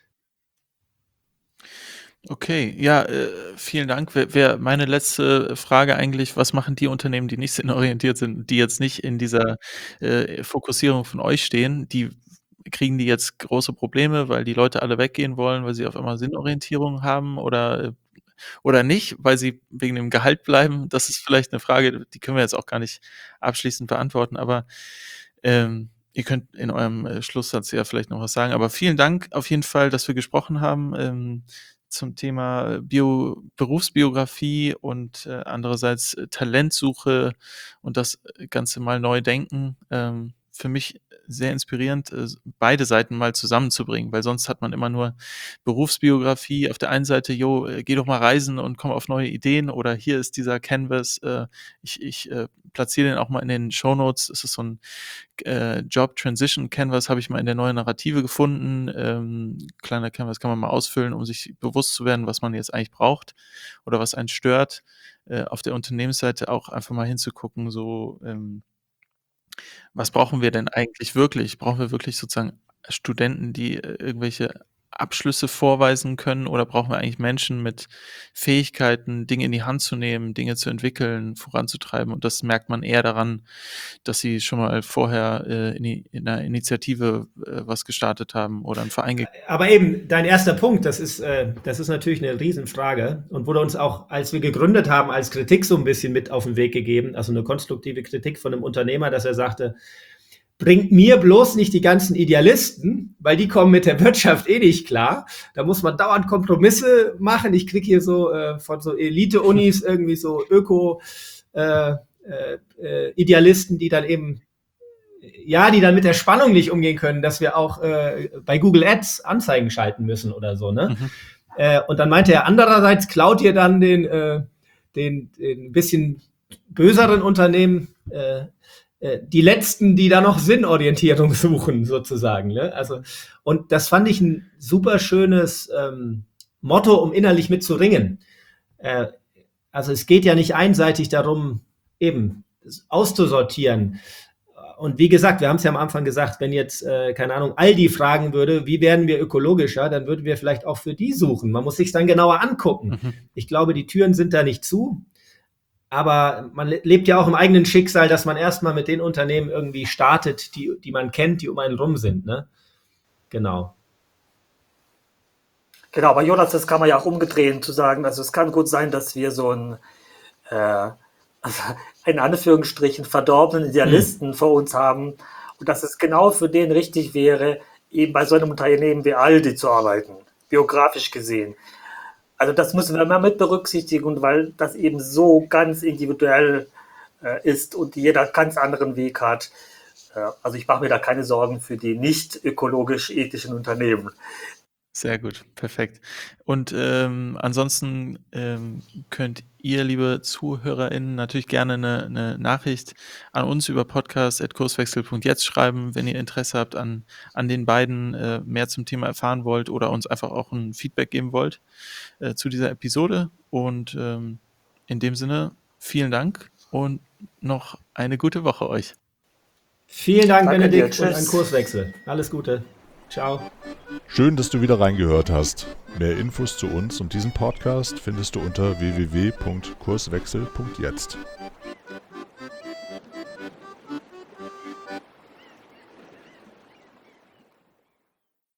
Okay, ja, äh, vielen Dank. Wär, wär meine letzte Frage eigentlich, was machen die Unternehmen, die nicht sinnorientiert sind, die jetzt nicht in dieser äh, Fokussierung von euch stehen, die kriegen die jetzt große Probleme, weil die Leute alle weggehen wollen, weil sie auf einmal Sinnorientierung haben oder, oder nicht, weil sie wegen dem Gehalt bleiben? Das ist vielleicht eine Frage, die können wir jetzt auch gar nicht abschließend beantworten, aber ähm, ihr könnt in eurem äh, Schlusssatz ja vielleicht noch was sagen. Aber vielen Dank auf jeden Fall, dass wir gesprochen haben ähm, zum Thema Bio, Berufsbiografie und äh, andererseits äh, Talentsuche und das Ganze mal neu denken. Ähm, für mich sehr inspirierend, äh, beide Seiten mal zusammenzubringen, weil sonst hat man immer nur Berufsbiografie auf der einen Seite, jo, äh, geh doch mal reisen und komm auf neue Ideen oder hier ist dieser Canvas, äh, ich, ich äh, platziere den auch mal in den Shownotes, es ist so ein äh, Job Transition Canvas, habe ich mal in der neuen Narrative gefunden, ähm, kleiner Canvas kann man mal ausfüllen, um sich bewusst zu werden, was man jetzt eigentlich braucht oder was einen stört, äh, auf der Unternehmensseite auch einfach mal hinzugucken, so ähm, Was brauchen wir denn eigentlich wirklich? Brauchen wir wirklich sozusagen Studenten, die äh, irgendwelche Abschlüsse vorweisen können, oder brauchen wir eigentlich Menschen mit Fähigkeiten, Dinge in die Hand zu nehmen, Dinge zu entwickeln, voranzutreiben? Und das merkt man eher daran, dass sie schon mal vorher äh, in, die, in einer Initiative äh, was gestartet haben oder einen Verein gegründet. Aber eben, dein erster Punkt, das ist, äh, das ist natürlich eine Riesenfrage und wurde uns auch, als wir gegründet haben, als Kritik so ein bisschen mit auf den Weg gegeben, also eine konstruktive Kritik von einem Unternehmer, dass er sagte, bringt mir bloß nicht die ganzen Idealisten, weil die kommen mit der Wirtschaft eh nicht klar. Da muss man dauernd Kompromisse machen. Ich kriege hier so äh, von so Elite-Unis irgendwie so Öko-Idealisten, äh, äh, die dann eben, ja, die dann mit der Spannung nicht umgehen können, dass wir auch äh, bei Google Ads Anzeigen schalten müssen oder so, ne? Mhm. Äh, und dann meinte er, andererseits klaut ihr dann den, äh, den, den bisschen böseren Unternehmen, äh, die letzten, die da noch Sinnorientierung suchen, sozusagen. Ne? Also, und das fand ich ein super schönes ähm, Motto, um innerlich mit zu ringen. Äh, also es geht ja nicht einseitig darum, eben auszusortieren. Und wie gesagt, wir haben es ja am Anfang gesagt, wenn jetzt, äh, keine Ahnung, Aldi fragen würde, wie werden wir ökologischer, dann würden wir vielleicht auch für die suchen. Man muss sich dann genauer angucken. Mhm. Ich glaube, die Türen sind da nicht zu. Aber man lebt ja auch im eigenen Schicksal, dass man erstmal mit den Unternehmen irgendwie startet, die, die man kennt, die um einen rum sind. Ne? Genau. Genau, aber Jonas, das kann man ja auch umgedrehen zu sagen. Also es kann gut sein, dass wir so einen, äh, also in Anführungsstrichen, verdorbenen Idealisten hm. vor uns haben und dass es genau für den richtig wäre, eben bei so einem Unternehmen wie Aldi zu arbeiten, biografisch gesehen. Also das müssen wir immer mit berücksichtigen, weil das eben so ganz individuell äh, ist und jeder ganz anderen Weg hat. Äh, also ich mache mir da keine Sorgen für die nicht ökologisch ethischen Unternehmen. Sehr gut, perfekt. Und ähm, ansonsten ähm, könnt ihr, liebe ZuhörerInnen, natürlich gerne eine, eine Nachricht an uns über podcast at kurswechsel punkt jetzt schreiben, wenn ihr Interesse habt an, an den beiden, äh, mehr zum Thema erfahren wollt oder uns einfach auch ein Feedback geben wollt äh, zu dieser Episode. Und ähm, in dem Sinne, vielen Dank und noch eine gute Woche euch. Vielen Dank, Danke Benedikt, dir, und ein Kurswechsel. Alles Gute. Ciao. Schön, dass du wieder reingehört hast. Mehr Infos zu uns und diesem Podcast findest du unter w w w punkt kurswechsel punkt jetzt.